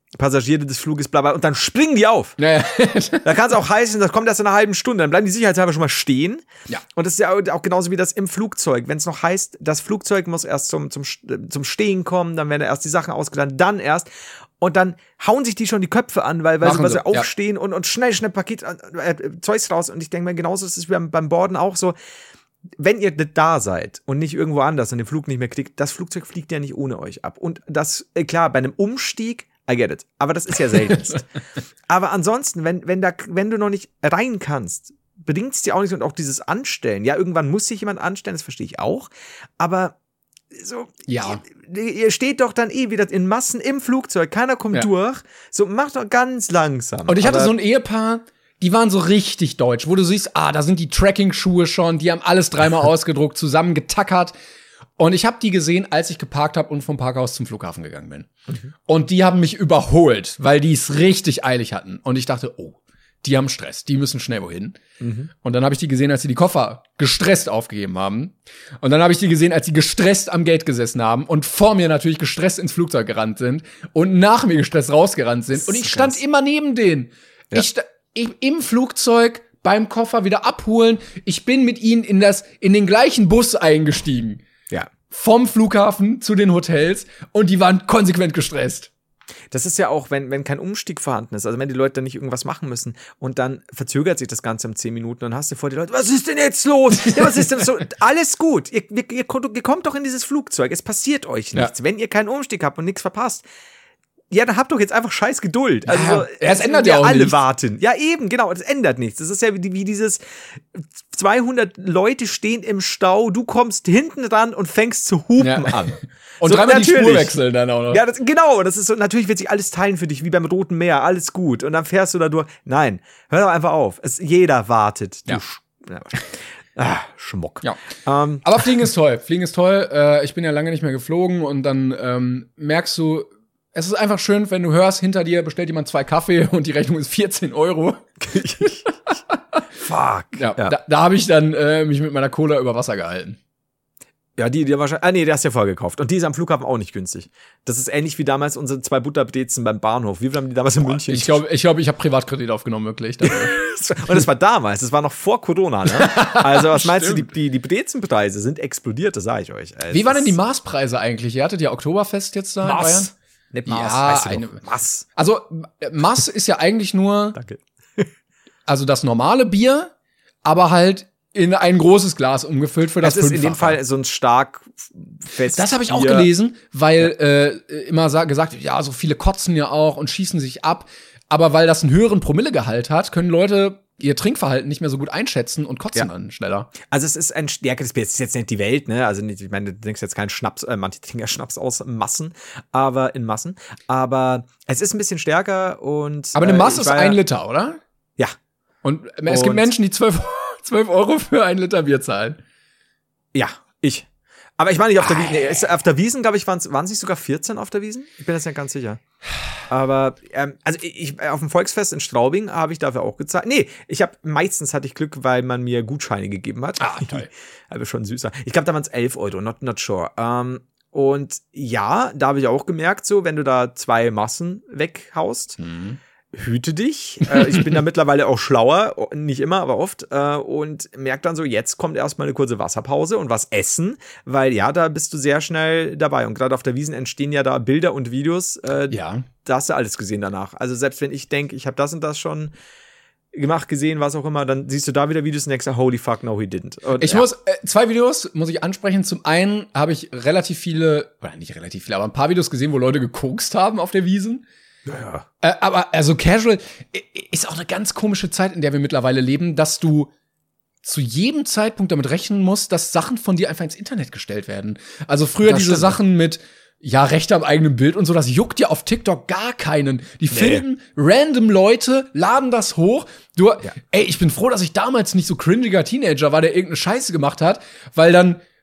S2: Passagiere des Fluges, bla bla, und dann springen die auf.
S1: Naja.
S2: Da kann es auch heißen, das kommt erst in einer halben Stunde. Dann bleiben die sicherheitshalber schon mal stehen.
S1: Ja.
S2: Und das ist ja auch genauso wie das im Flugzeug. Wenn es noch heißt, das Flugzeug muss erst zum, zum, zum Stehen kommen, dann werden erst die Sachen ausgeladen, dann erst. Und dann hauen sich die schon die Köpfe an, weil, weil, sie, weil sie aufstehen ja. und, und schnell, schnell Paket, äh, Zeugs raus. Und ich denke mir, genauso ist es beim, beim Borden auch so. Wenn ihr da seid und nicht irgendwo anders und den Flug nicht mehr kriegt, das Flugzeug fliegt ja nicht ohne euch ab. Und das, äh, klar, bei einem Umstieg, I get it. Aber das ist ja seltenst. Aber ansonsten, wenn, wenn, da, wenn du noch nicht rein kannst, bedingt es dir auch nicht. Und auch dieses Anstellen. Ja, irgendwann muss sich jemand anstellen, das verstehe ich auch. Aber so,
S1: ja.
S2: ihr, ihr steht doch dann eh wieder in Massen im Flugzeug. Keiner kommt ja. durch. So, macht doch ganz langsam.
S1: Und ich hatte so ein Ehepaar, die waren so richtig deutsch, wo du siehst, ah, da sind die Tracking-Schuhe schon, die haben alles dreimal ausgedruckt, zusammengetackert. Und ich habe die gesehen, als ich geparkt habe und vom Parkhaus zum Flughafen gegangen bin. Mhm. Und die haben mich überholt, weil die es richtig eilig hatten. Und ich dachte, oh, die haben Stress, die müssen schnell wohin. Mhm. Und dann habe ich die gesehen, als sie die Koffer gestresst aufgegeben haben. Und dann habe ich die gesehen, als sie gestresst am Gate gesessen haben und vor mir natürlich gestresst ins Flugzeug gerannt sind und nach mir gestresst rausgerannt sind. Und ich stand krass. immer neben denen. Ja. Ich, ich im Flugzeug beim Koffer wieder abholen. Ich bin mit ihnen in das in den gleichen Bus eingestiegen.
S2: Ja.
S1: Vom Flughafen zu den Hotels und die waren konsequent gestresst.
S2: Das ist ja auch, wenn, wenn kein Umstieg vorhanden ist, also wenn die Leute dann nicht irgendwas machen müssen und dann verzögert sich das Ganze um zehn Minuten und hast du vor die Leute, was ist denn jetzt los? Ja, was ist denn so? Alles gut, ihr, ihr, ihr kommt doch in dieses Flugzeug, es passiert euch nichts. Ja. Wenn ihr keinen Umstieg habt und nichts verpasst, ja, dann habt doch jetzt einfach scheiß Geduld. Also,
S1: ja, es ändert ja auch
S2: alle
S1: nichts.
S2: warten. Ja, eben, genau, das ändert nichts. Das ist ja wie, wie dieses zweihundert Leute stehen im Stau, du kommst hinten dran und fängst zu hupen ja. an.
S1: Und so, dreimal die Spur wechseln dann auch noch.
S2: Ja, das, genau, das ist so, natürlich wird sich alles teilen für dich, wie beim Roten Meer, alles gut. Und dann fährst du da durch. Nein, hör doch einfach auf. Es, jeder wartet.
S1: Ja.
S2: Du Sch- ja. Ah, Schmuck.
S1: Ja. Ähm. Aber Fliegen ist toll. Fliegen ist toll. Äh, ich bin ja lange nicht mehr geflogen und dann ähm, merkst du, es ist einfach schön, wenn du hörst, hinter dir bestellt jemand zwei Kaffee und die Rechnung ist vierzehn Euro.
S2: Fuck.
S1: Ja, ja. Da, da habe ich dann äh, mich mit meiner Cola über Wasser gehalten.
S2: Ja, die, die wahrscheinlich, ah nee, der hast du ja vorher gekauft. Und die ist am Flughafen auch nicht günstig. Das ist ähnlich wie damals unsere zwei Butterbrezen beim Bahnhof. Wie viel haben die damals in Boah, München?
S1: Ich glaube, ich, glaub, ich habe Privatkredit aufgenommen, wirklich.
S2: Und das war damals, das war noch vor Corona, ne? Also, was meinst du, die, die, die Brezenpreise sind explodiert, das sage ich euch. Also,
S1: wie waren denn die Maßpreise eigentlich? Ihr hattet ja Oktoberfest jetzt da
S2: Maß.
S1: in Bayern.
S2: Nicht Maß,
S1: ja,
S2: weißt du
S1: eine,
S2: doch. Maß.
S1: Also, Maß ist ja eigentlich nur
S2: Danke.
S1: Also das normale Bier, aber halt in ein großes Glas umgefüllt für das
S2: Das ist in dem Fall so ein stark fest.
S1: Das habe ich auch gelesen, weil ja. äh, immer sa- gesagt wird, ja, so viele kotzen ja auch und schießen sich ab. Aber weil das einen höheren Promillegehalt hat, können Leute ihr Trinkverhalten nicht mehr so gut einschätzen und kotzen ja. dann schneller.
S2: Also es ist ein stärkeres Bier. Es ist jetzt nicht die Welt, ne? Also nicht, ich meine, du trinkst jetzt keinen Schnaps, äh, manche trinken ja Schnaps aus Massen, aber in Massen. Aber es ist ein bisschen stärker und
S1: Aber eine Masse
S2: äh,
S1: ist ein Liter, oder?
S2: Ja.
S1: Und es und gibt Menschen, die zwölf Euro für ein Liter Bier zahlen.
S2: Ja, ich. Aber ich meine nicht auf der Wiesn. Nee, ist, auf der Wiesn, glaube ich, waren es nicht sogar vierzehn auf der Wiesn? Ich bin das nicht ganz sicher. Aber, ähm, also ich, auf dem Volksfest in Straubing habe ich dafür auch gezahlt. Nee, ich habe, meistens hatte ich Glück, weil man mir Gutscheine gegeben hat.
S1: Ah, toll.
S2: Aber schon süßer. Ich glaube, da waren es elf Euro, not, not sure. Ähm, und ja, da habe ich auch gemerkt, so, wenn du da zwei Massen weghaust, mhm. hüte dich. Äh, ich bin da mittlerweile auch schlauer, nicht immer, aber oft. Äh, und merke dann so, jetzt kommt erstmal eine kurze Wasserpause und was essen, weil ja, da bist du sehr schnell dabei. Und gerade auf der Wiesn entstehen ja da Bilder und Videos. Äh,
S1: ja.
S2: Da hast du alles gesehen danach. Also selbst wenn ich denke, ich habe das und das schon gemacht, gesehen, was auch immer, dann siehst du da wieder Videos und denkst, holy fuck, no, he didn't. Und,
S1: ich ja. muss, äh, zwei Videos muss ich ansprechen. Zum einen habe ich relativ viele, oder nicht relativ viele, aber ein paar Videos gesehen, wo Leute gekokst haben auf der Wiesn.
S2: Ja.
S1: Äh, aber also Casual ist auch eine ganz komische Zeit, in der wir mittlerweile leben, dass du zu jedem Zeitpunkt damit rechnen musst, dass Sachen von dir einfach ins Internet gestellt werden. Also früher das diese stimmt. Sachen mit ja, Rechte am eigenen Bild und so, das juckt ja auf TikTok gar keinen. Die nee. finden random Leute, laden das hoch. Du, ja. ey, ich bin froh, dass ich damals nicht so cringiger Teenager war, der irgendeine Scheiße gemacht hat, weil dann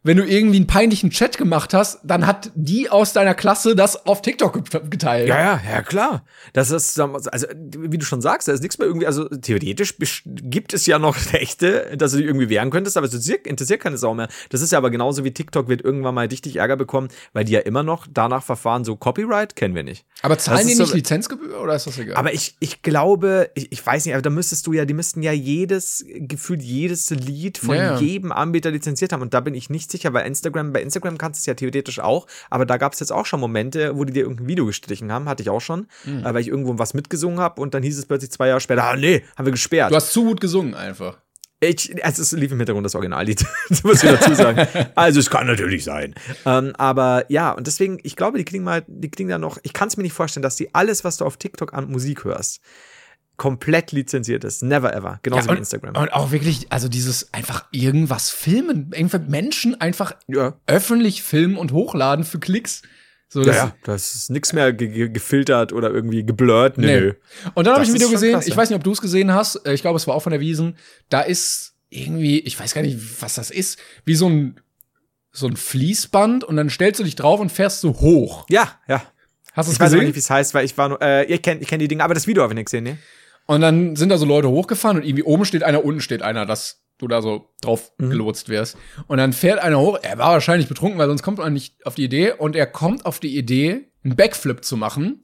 S1: wenn du irgendwie einen peinlichen Chat gemacht hast, dann hat die aus deiner Klasse das auf TikTok geteilt.
S2: Ja, ja, ja, klar. Das ist, also, wie du schon sagst, da ist nichts mehr irgendwie, also theoretisch gibt es ja noch Rechte, dass du dich irgendwie wehren könntest, aber es interessiert keine Sau mehr. Das ist ja aber genauso wie TikTok wird irgendwann mal richtig Ärger bekommen, weil die ja immer noch danach verfahren, so Copyright kennen wir nicht.
S1: Aber zahlen die
S2: so,
S1: nicht Lizenzgebühr oder ist das egal?
S2: Aber ich, ich glaube, ich, ich weiß nicht, aber da müsstest du ja, die müssten ja jedes, gefühlt jedes Lied von
S1: ja, ja.
S2: jedem Anbieter lizenziert haben und da bin ich nicht sicher, weil Instagram, bei Instagram kannst du es ja theoretisch auch, aber da gab es jetzt auch schon Momente, wo die dir irgendein Video gestrichen haben, hatte ich auch schon, mhm. weil ich irgendwo was mitgesungen habe und dann hieß es plötzlich zwei Jahre später, ah nee, haben wir gesperrt.
S1: Du hast zu gut gesungen einfach.
S2: Ich, also es lief im Hintergrund das Originallied, das muss ich dazu sagen. Also es kann natürlich sein. Ähm, aber ja, und deswegen, ich glaube, die klingen mal, die klingen da noch, ich kann es mir nicht vorstellen, dass die alles, was du auf TikTok an Musik hörst, komplett lizenziert ist. Never ever. Genauso
S1: ja, und,
S2: wie Instagram.
S1: Und auch wirklich, also dieses einfach irgendwas filmen, irgendwelche Menschen einfach
S2: ja.
S1: öffentlich filmen und hochladen für Klicks. So,
S2: ja, ja, das ist nichts mehr ge- ge- gefiltert oder irgendwie geblurrt. Nö. Nee.
S1: Und dann habe ich ein Video gesehen, klasse. Ich weiß nicht, ob du es gesehen hast, ich glaube, es war auch von der Wiesn, da ist irgendwie, ich weiß gar nicht, was das ist, wie so ein, so ein Fließband und dann stellst du dich drauf und fährst so hoch.
S2: Ja, ja.
S1: Hast du es gesehen?
S2: Ich weiß auch nicht, wie es heißt, weil ich war nur, äh, ich kenne ich kenn die Dinge, aber das Video habe ich nicht gesehen, ne?
S1: Und dann sind da so Leute hochgefahren und irgendwie oben steht einer, unten steht einer, dass du da so drauf mhm. gelotst wirst. Und dann fährt einer hoch, er war wahrscheinlich betrunken, weil sonst kommt man nicht auf die Idee. Und er kommt auf die Idee, einen Backflip zu machen.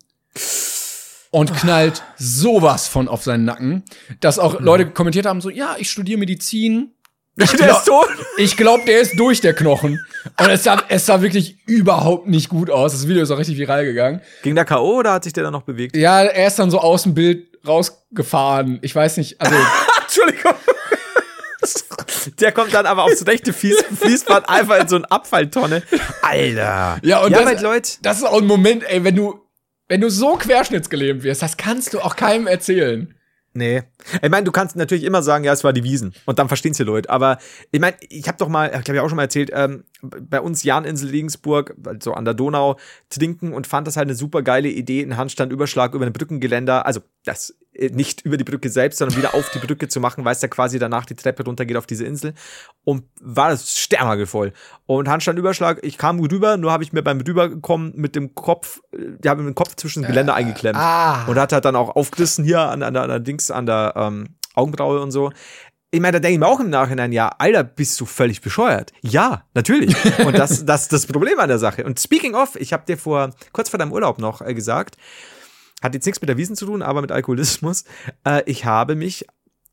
S1: Und knallt sowas von auf seinen Nacken, dass auch mhm. Leute kommentiert haben, so, ja, ich studiere Medizin. Ich
S2: der ist tot?
S1: Ich glaube, der ist durch, der Knochen. Und es sah, es sah wirklich überhaupt nicht gut aus. Das Video ist auch richtig viral gegangen.
S2: Ging der K O oder hat sich der dann noch bewegt?
S1: Ja, er ist dann so aus dem Bild rausgefahren. Ich weiß nicht, also.
S2: Entschuldigung. Der kommt dann aber aufs rechte Fließ- Fließband einfach in so eine Abfalltonne. Alter.
S1: Ja, und
S2: ja,
S1: das,
S2: Leute.
S1: das ist auch ein Moment, ey, wenn du, wenn du so querschnittsgelähmt wirst, das kannst du auch keinem erzählen.
S2: Nee. Ich meine, du kannst natürlich immer sagen, ja, es war die Wiesn. Und dann verstehen's die Leute. Aber ich meine, ich habe doch mal, ich glaube, ich auch schon mal erzählt, ähm, bei uns Jahninsel Regensburg, so an der Donau, trinken und fand das halt eine super geile Idee, einen Handstandüberschlag über ein Brückengeländer, also das nicht über die Brücke selbst, sondern wieder auf die Brücke zu machen, weil es da quasi danach die Treppe runtergeht auf diese Insel. Und war das sternhagelvoll. Und Handstandüberschlag, ich kam gut rüber, nur habe ich mir beim Rüberkommen mit dem Kopf, die haben mit dem Kopf zwischen das Geländer äh, eingeklemmt. Ah. Und hat halt dann auch aufgerissen hier an, an, der, an der Dings, an der ähm, Augenbraue und so. Ich meine, da denke ich mir auch im Nachhinein, ja, Alter, bist du völlig bescheuert? Ja, natürlich. Und das, das ist das Problem an der Sache. Und speaking of, ich habe dir vor, kurz vor deinem Urlaub noch äh, gesagt, hat jetzt nichts mit der Wiesn zu tun, aber mit Alkoholismus. Äh, ich habe mich,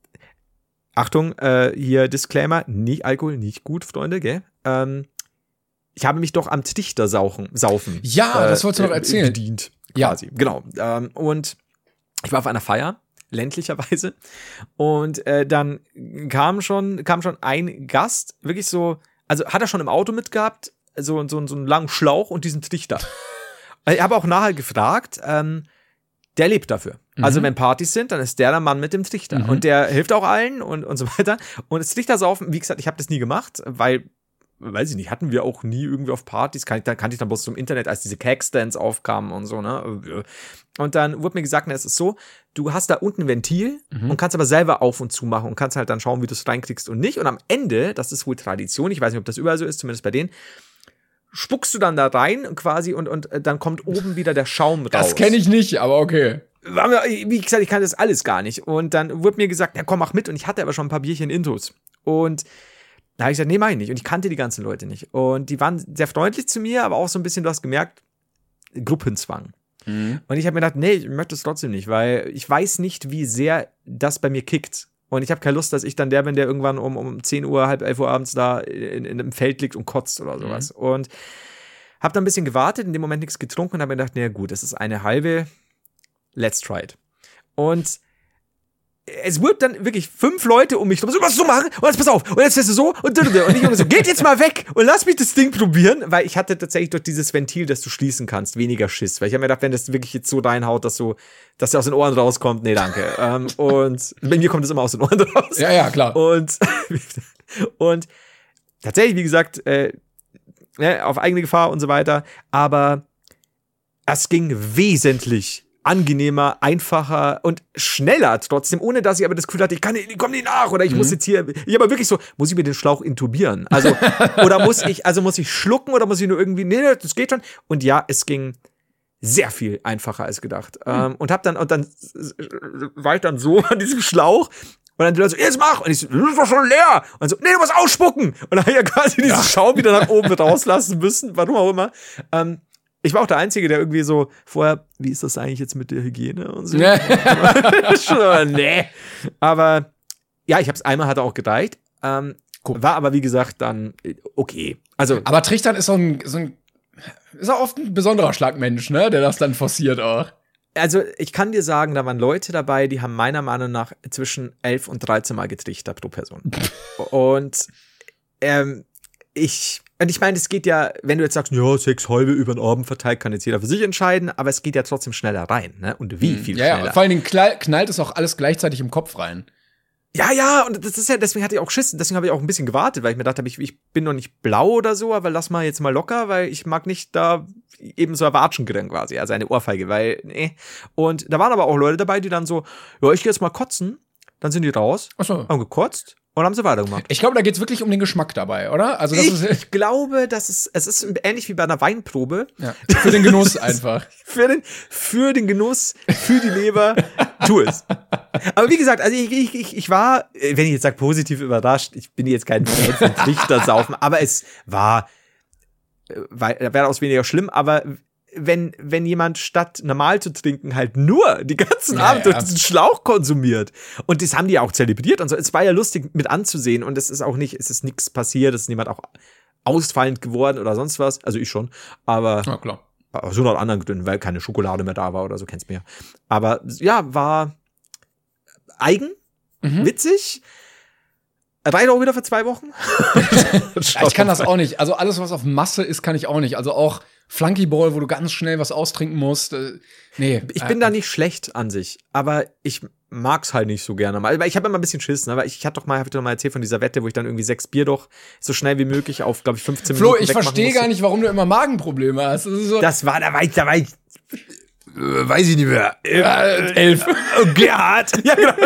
S2: Achtung, äh, hier Disclaimer, nicht Alkohol, nicht gut, Freunde, gell? Ähm, ich habe mich doch am Trichter sauchen, saufen.
S1: Ja, äh, das wolltest du noch
S2: äh,
S1: erzählen.
S2: Bedient, quasi. Ja. Genau. Ähm, und ich war auf einer Feier, ländlicherweise. Und äh, dann kam schon, kam schon ein Gast, wirklich so, also hat er schon im Auto mitgehabt, so, so, so einen langen Schlauch und diesen Trichter. Ich habe auch nachher gefragt, ähm, der lebt dafür. Mhm. Also wenn Partys sind, dann ist der der Mann mit dem Trichter. Mhm. Und der hilft auch allen und, und so weiter. Und das Trichtersaufen, wie gesagt, ich habe das nie gemacht, weil, weiß ich nicht, hatten wir auch nie irgendwie auf Partys. Kann ich, da kannte ich dann bloß zum Internet, als diese Keg-Stands aufkamen und so, ne. Und dann wurde mir gesagt, na, es ist so, du hast da unten ein Ventil mhm. und kannst aber selber auf und zu machen und kannst halt dann schauen, wie du es reinkriegst und nicht. Und am Ende, das ist wohl Tradition, ich weiß nicht, ob das überall so ist, zumindest bei denen, spuckst du dann da rein quasi und, und dann kommt oben wieder der Schaum raus.
S1: Das kenne ich nicht, aber okay.
S2: Wie gesagt, ich kann das alles gar nicht. Und dann wurde mir gesagt, ja komm, mach mit. Und ich hatte aber schon ein paar Bierchen Intus. Und da habe ich gesagt, nee, mach ich nicht. Und ich kannte die ganzen Leute nicht. Und die waren sehr freundlich zu mir, aber auch so ein bisschen, du hast gemerkt, Gruppenzwang. Mhm. Und ich habe mir gedacht, nee, ich möchte es trotzdem nicht, weil ich weiß nicht, wie sehr das bei mir kickt. Und ich habe keine Lust, dass ich dann der bin, der irgendwann um, um zehn Uhr, halb elf Uhr abends da in, in einem Feld liegt und kotzt oder sowas. Mhm. Und habe dann ein bisschen gewartet, in dem Moment nichts getrunken und habe mir gedacht, na gut, das ist eine halbe, let's try it. Und es wurde dann wirklich fünf Leute um mich, so, was du machen? Und jetzt pass auf, und jetzt fährst du so, und, und ich so, geht jetzt mal weg und lass mich das Ding probieren, weil ich hatte tatsächlich durch dieses Ventil, das du schließen kannst, weniger Schiss, weil ich habe mir gedacht, wenn das wirklich jetzt so reinhaut, dass so, dass der aus den Ohren rauskommt, nee, danke. ähm, und bei mir kommt es immer aus den Ohren raus.
S1: Ja, ja, klar.
S2: Und, und tatsächlich, wie gesagt, äh, auf eigene Gefahr und so weiter, aber es ging wesentlich angenehmer, einfacher und schneller trotzdem, ohne dass ich aber das Gefühl hatte, ich kann nicht, ich komme nicht nach oder ich mhm. muss jetzt hier, ich aber wirklich so, muss ich mir den Schlauch intubieren? Also, oder muss ich, also muss ich schlucken oder muss ich nur irgendwie, nee, das geht schon. Und ja, es ging sehr viel einfacher als gedacht. Mhm. Ähm, und hab dann, und dann war ich dann so an diesem Schlauch und dann die Leute so, jetzt mach! Und ich so, das ist doch schon leer! Und dann so, nee, du musst ausspucken! Und dann hab ich ja quasi diesen ja. Schaum wieder nach oben mit rauslassen müssen, warum auch immer. Ähm, Ich war auch der Einzige, der irgendwie so vorher, wie ist das eigentlich jetzt mit der Hygiene und so? Schon, nee. Aber ja, ich habe es einmal, hat er auch gereicht. Ähm, cool. War aber, wie gesagt, dann okay. Also,
S1: aber Trichtern ist so ein, so ein ist auch oft ein besonderer Schlagmensch, ne, der das dann forciert auch.
S2: Also, ich kann dir sagen, da waren Leute dabei, die haben meiner Meinung nach zwischen elf und dreizehn Mal getrichtert pro Person. Und ähm, ich Und ich meine, es geht ja, wenn du jetzt sagst, ja, sechs halbe über den Abend verteilt, kann jetzt jeder für sich entscheiden, aber es geht ja trotzdem schneller rein, ne? Und wie viel
S1: ja,
S2: schneller.
S1: Ja, vor allen Dingen knallt es auch alles gleichzeitig im Kopf rein.
S2: Ja, ja, und das ist ja, deswegen hatte ich auch Schiss, deswegen habe ich auch ein bisschen gewartet, weil ich mir dachte, ich, ich bin noch nicht blau oder so, aber lass mal jetzt mal locker, weil ich mag nicht da eben so erwatschen kriegen quasi, also eine Ohrfeige, weil, nee. Und da waren aber auch Leute dabei, die dann so, ja, ich geh jetzt mal kotzen, dann sind die raus,
S1: Ach so.
S2: haben gekotzt. Und haben sie weitergemacht.
S1: Ich glaube, da geht's wirklich um den Geschmack dabei, oder? Also das
S2: ich
S1: ist
S2: glaube, das ist, es ist ähnlich wie bei einer Weinprobe.
S1: Ja. Für den Genuss einfach.
S2: für, den, für den Genuss, für die Leber, tu es. Aber wie gesagt, also ich, ich, ich, ich war, wenn ich jetzt sage, positiv überrascht, ich bin jetzt kein Fan von Trichtersaufen, aber es war, wäre aus weniger schlimm, aber wenn, wenn jemand statt normal zu trinken halt nur die ganzen
S1: ja,
S2: Abend
S1: ja.
S2: durch diesen Schlauch konsumiert. Und das haben die ja auch zelebriert und so. Es war ja lustig mit anzusehen und es ist auch nicht, es ist nichts passiert, es ist niemand auch ausfallend geworden oder sonst was. Also ich schon, aber
S1: ja, klar.
S2: aus hundert anderen Gründen, weil keine Schokolade mehr da war oder so, kennst du mir. Aber ja, war eigen, mhm. witzig. Reicht auch wieder für zwei Wochen.
S1: Ich kann das auch nicht. Also alles, was auf Masse ist, kann ich auch nicht. Also auch Flunkyball, wo du ganz schnell was austrinken musst. Äh, nee.
S2: Ich bin äh, da nicht schlecht an sich, aber ich mag's halt nicht so gerne. Weil ich habe immer ein bisschen Schiss, ne? Weil ich, ich hatte doch mal, hab ich doch mal erzählt von dieser Wette, wo ich dann irgendwie sechs Bier doch so schnell wie möglich auf, glaube ich, fünfzehn
S1: Flo,
S2: Minuten
S1: ich verstehe gar nicht, warum du immer Magenprobleme hast. Das, ist so
S2: das war, da war ich, da war ich, äh, weiß ich nicht mehr.
S1: Äh, elf.
S2: Gerhard. Ja, genau.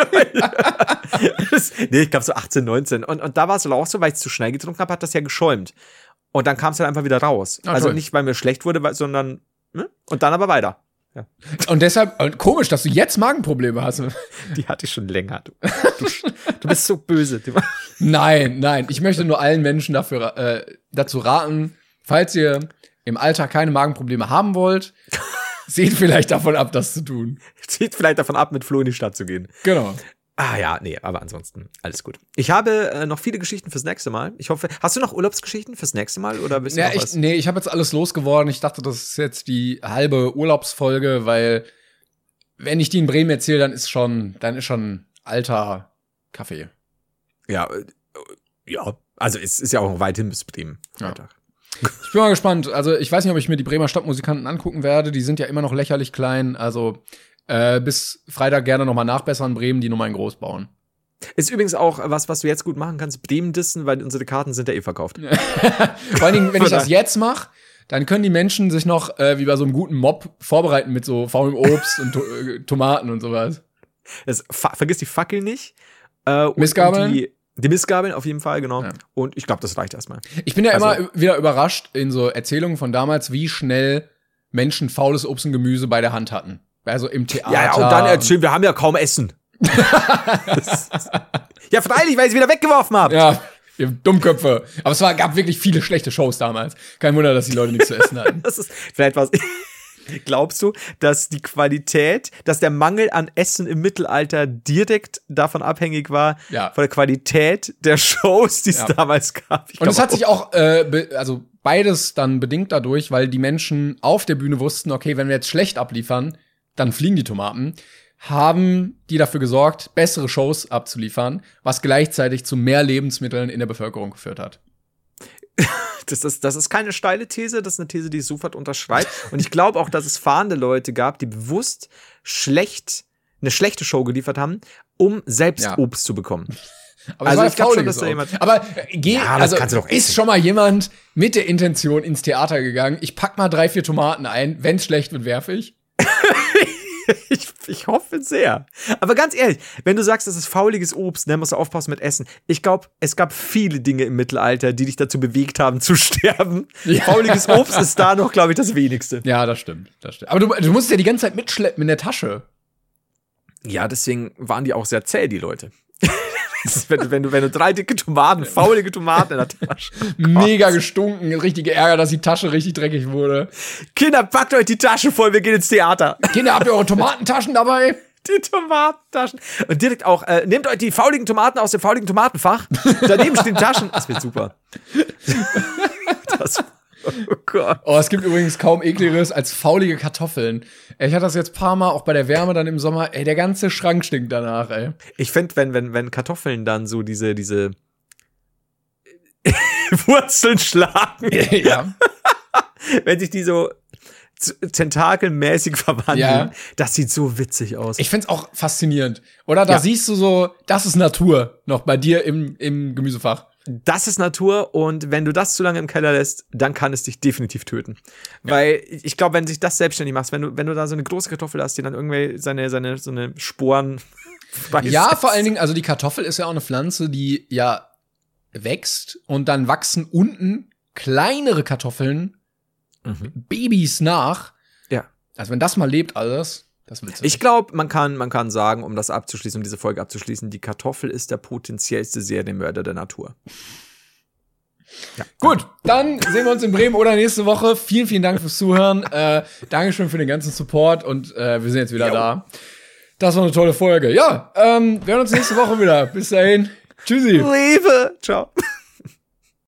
S2: das, nee, ich glaube so achtzehn, neunzehn. Und, und da war es auch so, weil ich zu schnell getrunken habe, hat das ja geschäumt. Und dann kam es halt einfach wieder raus.
S1: Ah,
S2: also
S1: toll.
S2: nicht, weil mir schlecht wurde, weil, sondern, ne? Und dann aber weiter. Ja.
S1: Und deshalb, und komisch, dass du jetzt Magenprobleme hast.
S2: Die hatte ich schon länger. Du, du, du bist so böse.
S1: Nein, nein. Ich möchte nur allen Menschen dafür, äh, dazu raten, falls ihr im Alltag keine Magenprobleme haben wollt, seht vielleicht davon ab, das zu tun.
S2: Seht vielleicht davon ab, mit Flo in die Stadt zu gehen.
S1: Genau.
S2: Ah ja, nee, aber ansonsten alles gut. Ich habe äh, noch viele Geschichten fürs nächste Mal. Ich hoffe, hast du noch Urlaubsgeschichten fürs nächste Mal oder bist du
S1: ja,
S2: noch
S1: ich,
S2: was?
S1: Nee, ich habe jetzt alles losgeworden. Ich dachte, das ist jetzt die halbe Urlaubsfolge, weil wenn ich die in Bremen erzähle, dann ist schon, dann ist schon alter Kaffee.
S2: Ja, äh, ja, also es ist ja auch noch weit hin bis Bremen. Freitag.
S1: Ja. Ich bin mal gespannt. Also ich weiß nicht, ob ich mir die Bremer Stadtmusikanten angucken werde. Die sind ja immer noch lächerlich klein. Also Äh, bis Freitag gerne nochmal nachbessern, Bremen, die nochmal in groß bauen.
S2: Ist übrigens auch was, was du jetzt gut machen kannst, Bremen dissen, weil unsere Karten sind ja eh verkauft.
S1: Vor allen Dingen, wenn ich das jetzt mache, dann können die Menschen sich noch, äh, wie bei so einem guten Mob, vorbereiten mit so faulem Obst und to- äh, Tomaten und sowas.
S2: Das, fa- vergiss die Fackel nicht. Äh, und,
S1: Missgabeln?
S2: Und die, die Missgabeln auf jeden Fall, genau.
S1: Ja.
S2: Und ich glaube, das reicht erstmal.
S1: Ich bin ja
S2: Also,
S1: immer wieder überrascht in so Erzählungen von damals, wie schnell Menschen faules Obst und Gemüse bei der Hand hatten. Also im Theater.
S2: Ja, ja, und dann erzählen, wir haben ja kaum Essen. Ja, freilich, weil ich es wieder weggeworfen habe.
S1: Ja, ihr Dummköpfe. Aber es war, gab wirklich viele schlechte Shows damals. Kein Wunder, dass die Leute nichts zu essen hatten.
S2: Das ist vielleicht was. Glaubst du, dass die Qualität, dass der Mangel an Essen im Mittelalter direkt davon abhängig war,
S1: ja.
S2: von der Qualität der Shows, die es
S1: ja.
S2: damals gab? Ich
S1: und es hat auch. sich auch, äh, be- also beides dann bedingt dadurch, weil die Menschen auf der Bühne wussten, okay, wenn wir jetzt schlecht abliefern, dann fliegen die Tomaten, haben die dafür gesorgt, bessere Shows abzuliefern, was gleichzeitig zu mehr Lebensmitteln in der Bevölkerung geführt hat.
S2: Das ist, das ist keine steile These, das ist eine These, die ich sofort unterschreibt. Und ich glaube auch, dass es fahrende Leute gab, die bewusst schlecht, eine schlechte Show geliefert haben, um selbst
S1: ja.
S2: Obst zu bekommen.
S1: Aber
S2: also
S1: ich glaube schon,
S2: dass da jemand.
S1: Aber äh, geh,
S2: ja,
S1: also
S2: kannst du doch
S1: ist schon mal jemand mit der Intention ins Theater gegangen, ich pack mal drei, vier Tomaten ein, wenn's schlecht wird, werfe ich.
S2: ich, ich hoffe sehr. Aber ganz ehrlich, wenn du sagst, das ist fauliges Obst, dann musst du aufpassen mit Essen. Ich glaube, es gab viele Dinge im Mittelalter, die dich dazu bewegt haben, zu sterben. Ja. Fauliges Obst ist da noch, glaube ich, das Wenigste.
S1: Ja, das stimmt, das stimmt. Aber du, du musst es ja die ganze Zeit mitschleppen in der Tasche.
S2: Ja, deswegen waren die auch sehr zäh, die Leute. wenn, wenn, du, wenn du drei dicke Tomaten, faulige Tomaten in der Tasche.
S1: Mega gestunken, richtige Ärger, dass die Tasche richtig dreckig wurde.
S2: Kinder, packt euch die Tasche voll, wir gehen ins Theater.
S1: Kinder, habt ihr eure Tomatentaschen dabei?
S2: Die Tomatentaschen. Und direkt auch, äh, nehmt euch die fauligen Tomaten aus dem fauligen Tomatenfach. Daneben stehen Taschen. Das wird super. Das Oh Gott.
S1: Oh, es gibt übrigens kaum ekligeres als faulige Kartoffeln. Ich hatte das jetzt ein paar Mal, auch bei der Wärme dann im Sommer. Ey, der ganze Schrank stinkt danach, ey.
S2: Ich finde, wenn, wenn, wenn Kartoffeln dann so diese, diese Wurzeln schlagen.
S1: Ja.
S2: Wenn sich die so tentakelmäßig verwandeln. Ja. Das sieht so witzig aus.
S1: Ich find's auch faszinierend. Oder da ja. siehst du so, das ist Natur noch bei dir im, im Gemüsefach.
S2: Das ist Natur und wenn du das zu lange im Keller lässt, dann kann es dich definitiv töten. Ja. Weil ich glaube, wenn sich das selbstständig machst, wenn du, wenn du da so eine große Kartoffel hast, die dann irgendwie seine, seine, so eine Sporen
S1: Ja, vor allen Dingen, also die Kartoffel ist ja auch eine Pflanze, die ja wächst und dann wachsen unten kleinere Kartoffeln, mhm. Babys nach.
S2: Ja.
S1: Also wenn das mal lebt alles, das willst du
S2: Ich glaube, man kann, man kann sagen, um das abzuschließen, um diese Folge abzuschließen, die Kartoffel ist der potenziellste Serienmörder der Natur.
S1: Ja. Gut, dann sehen wir uns in Bremen oder nächste Woche. Vielen, vielen Dank fürs Zuhören. Äh, Dankeschön für den ganzen Support und äh, wir sind jetzt wieder jo. da. Das war eine tolle Folge. Ja, ähm, wir hören uns nächste Woche wieder. Bis dahin. Tschüssi.
S2: Liebe. Ciao.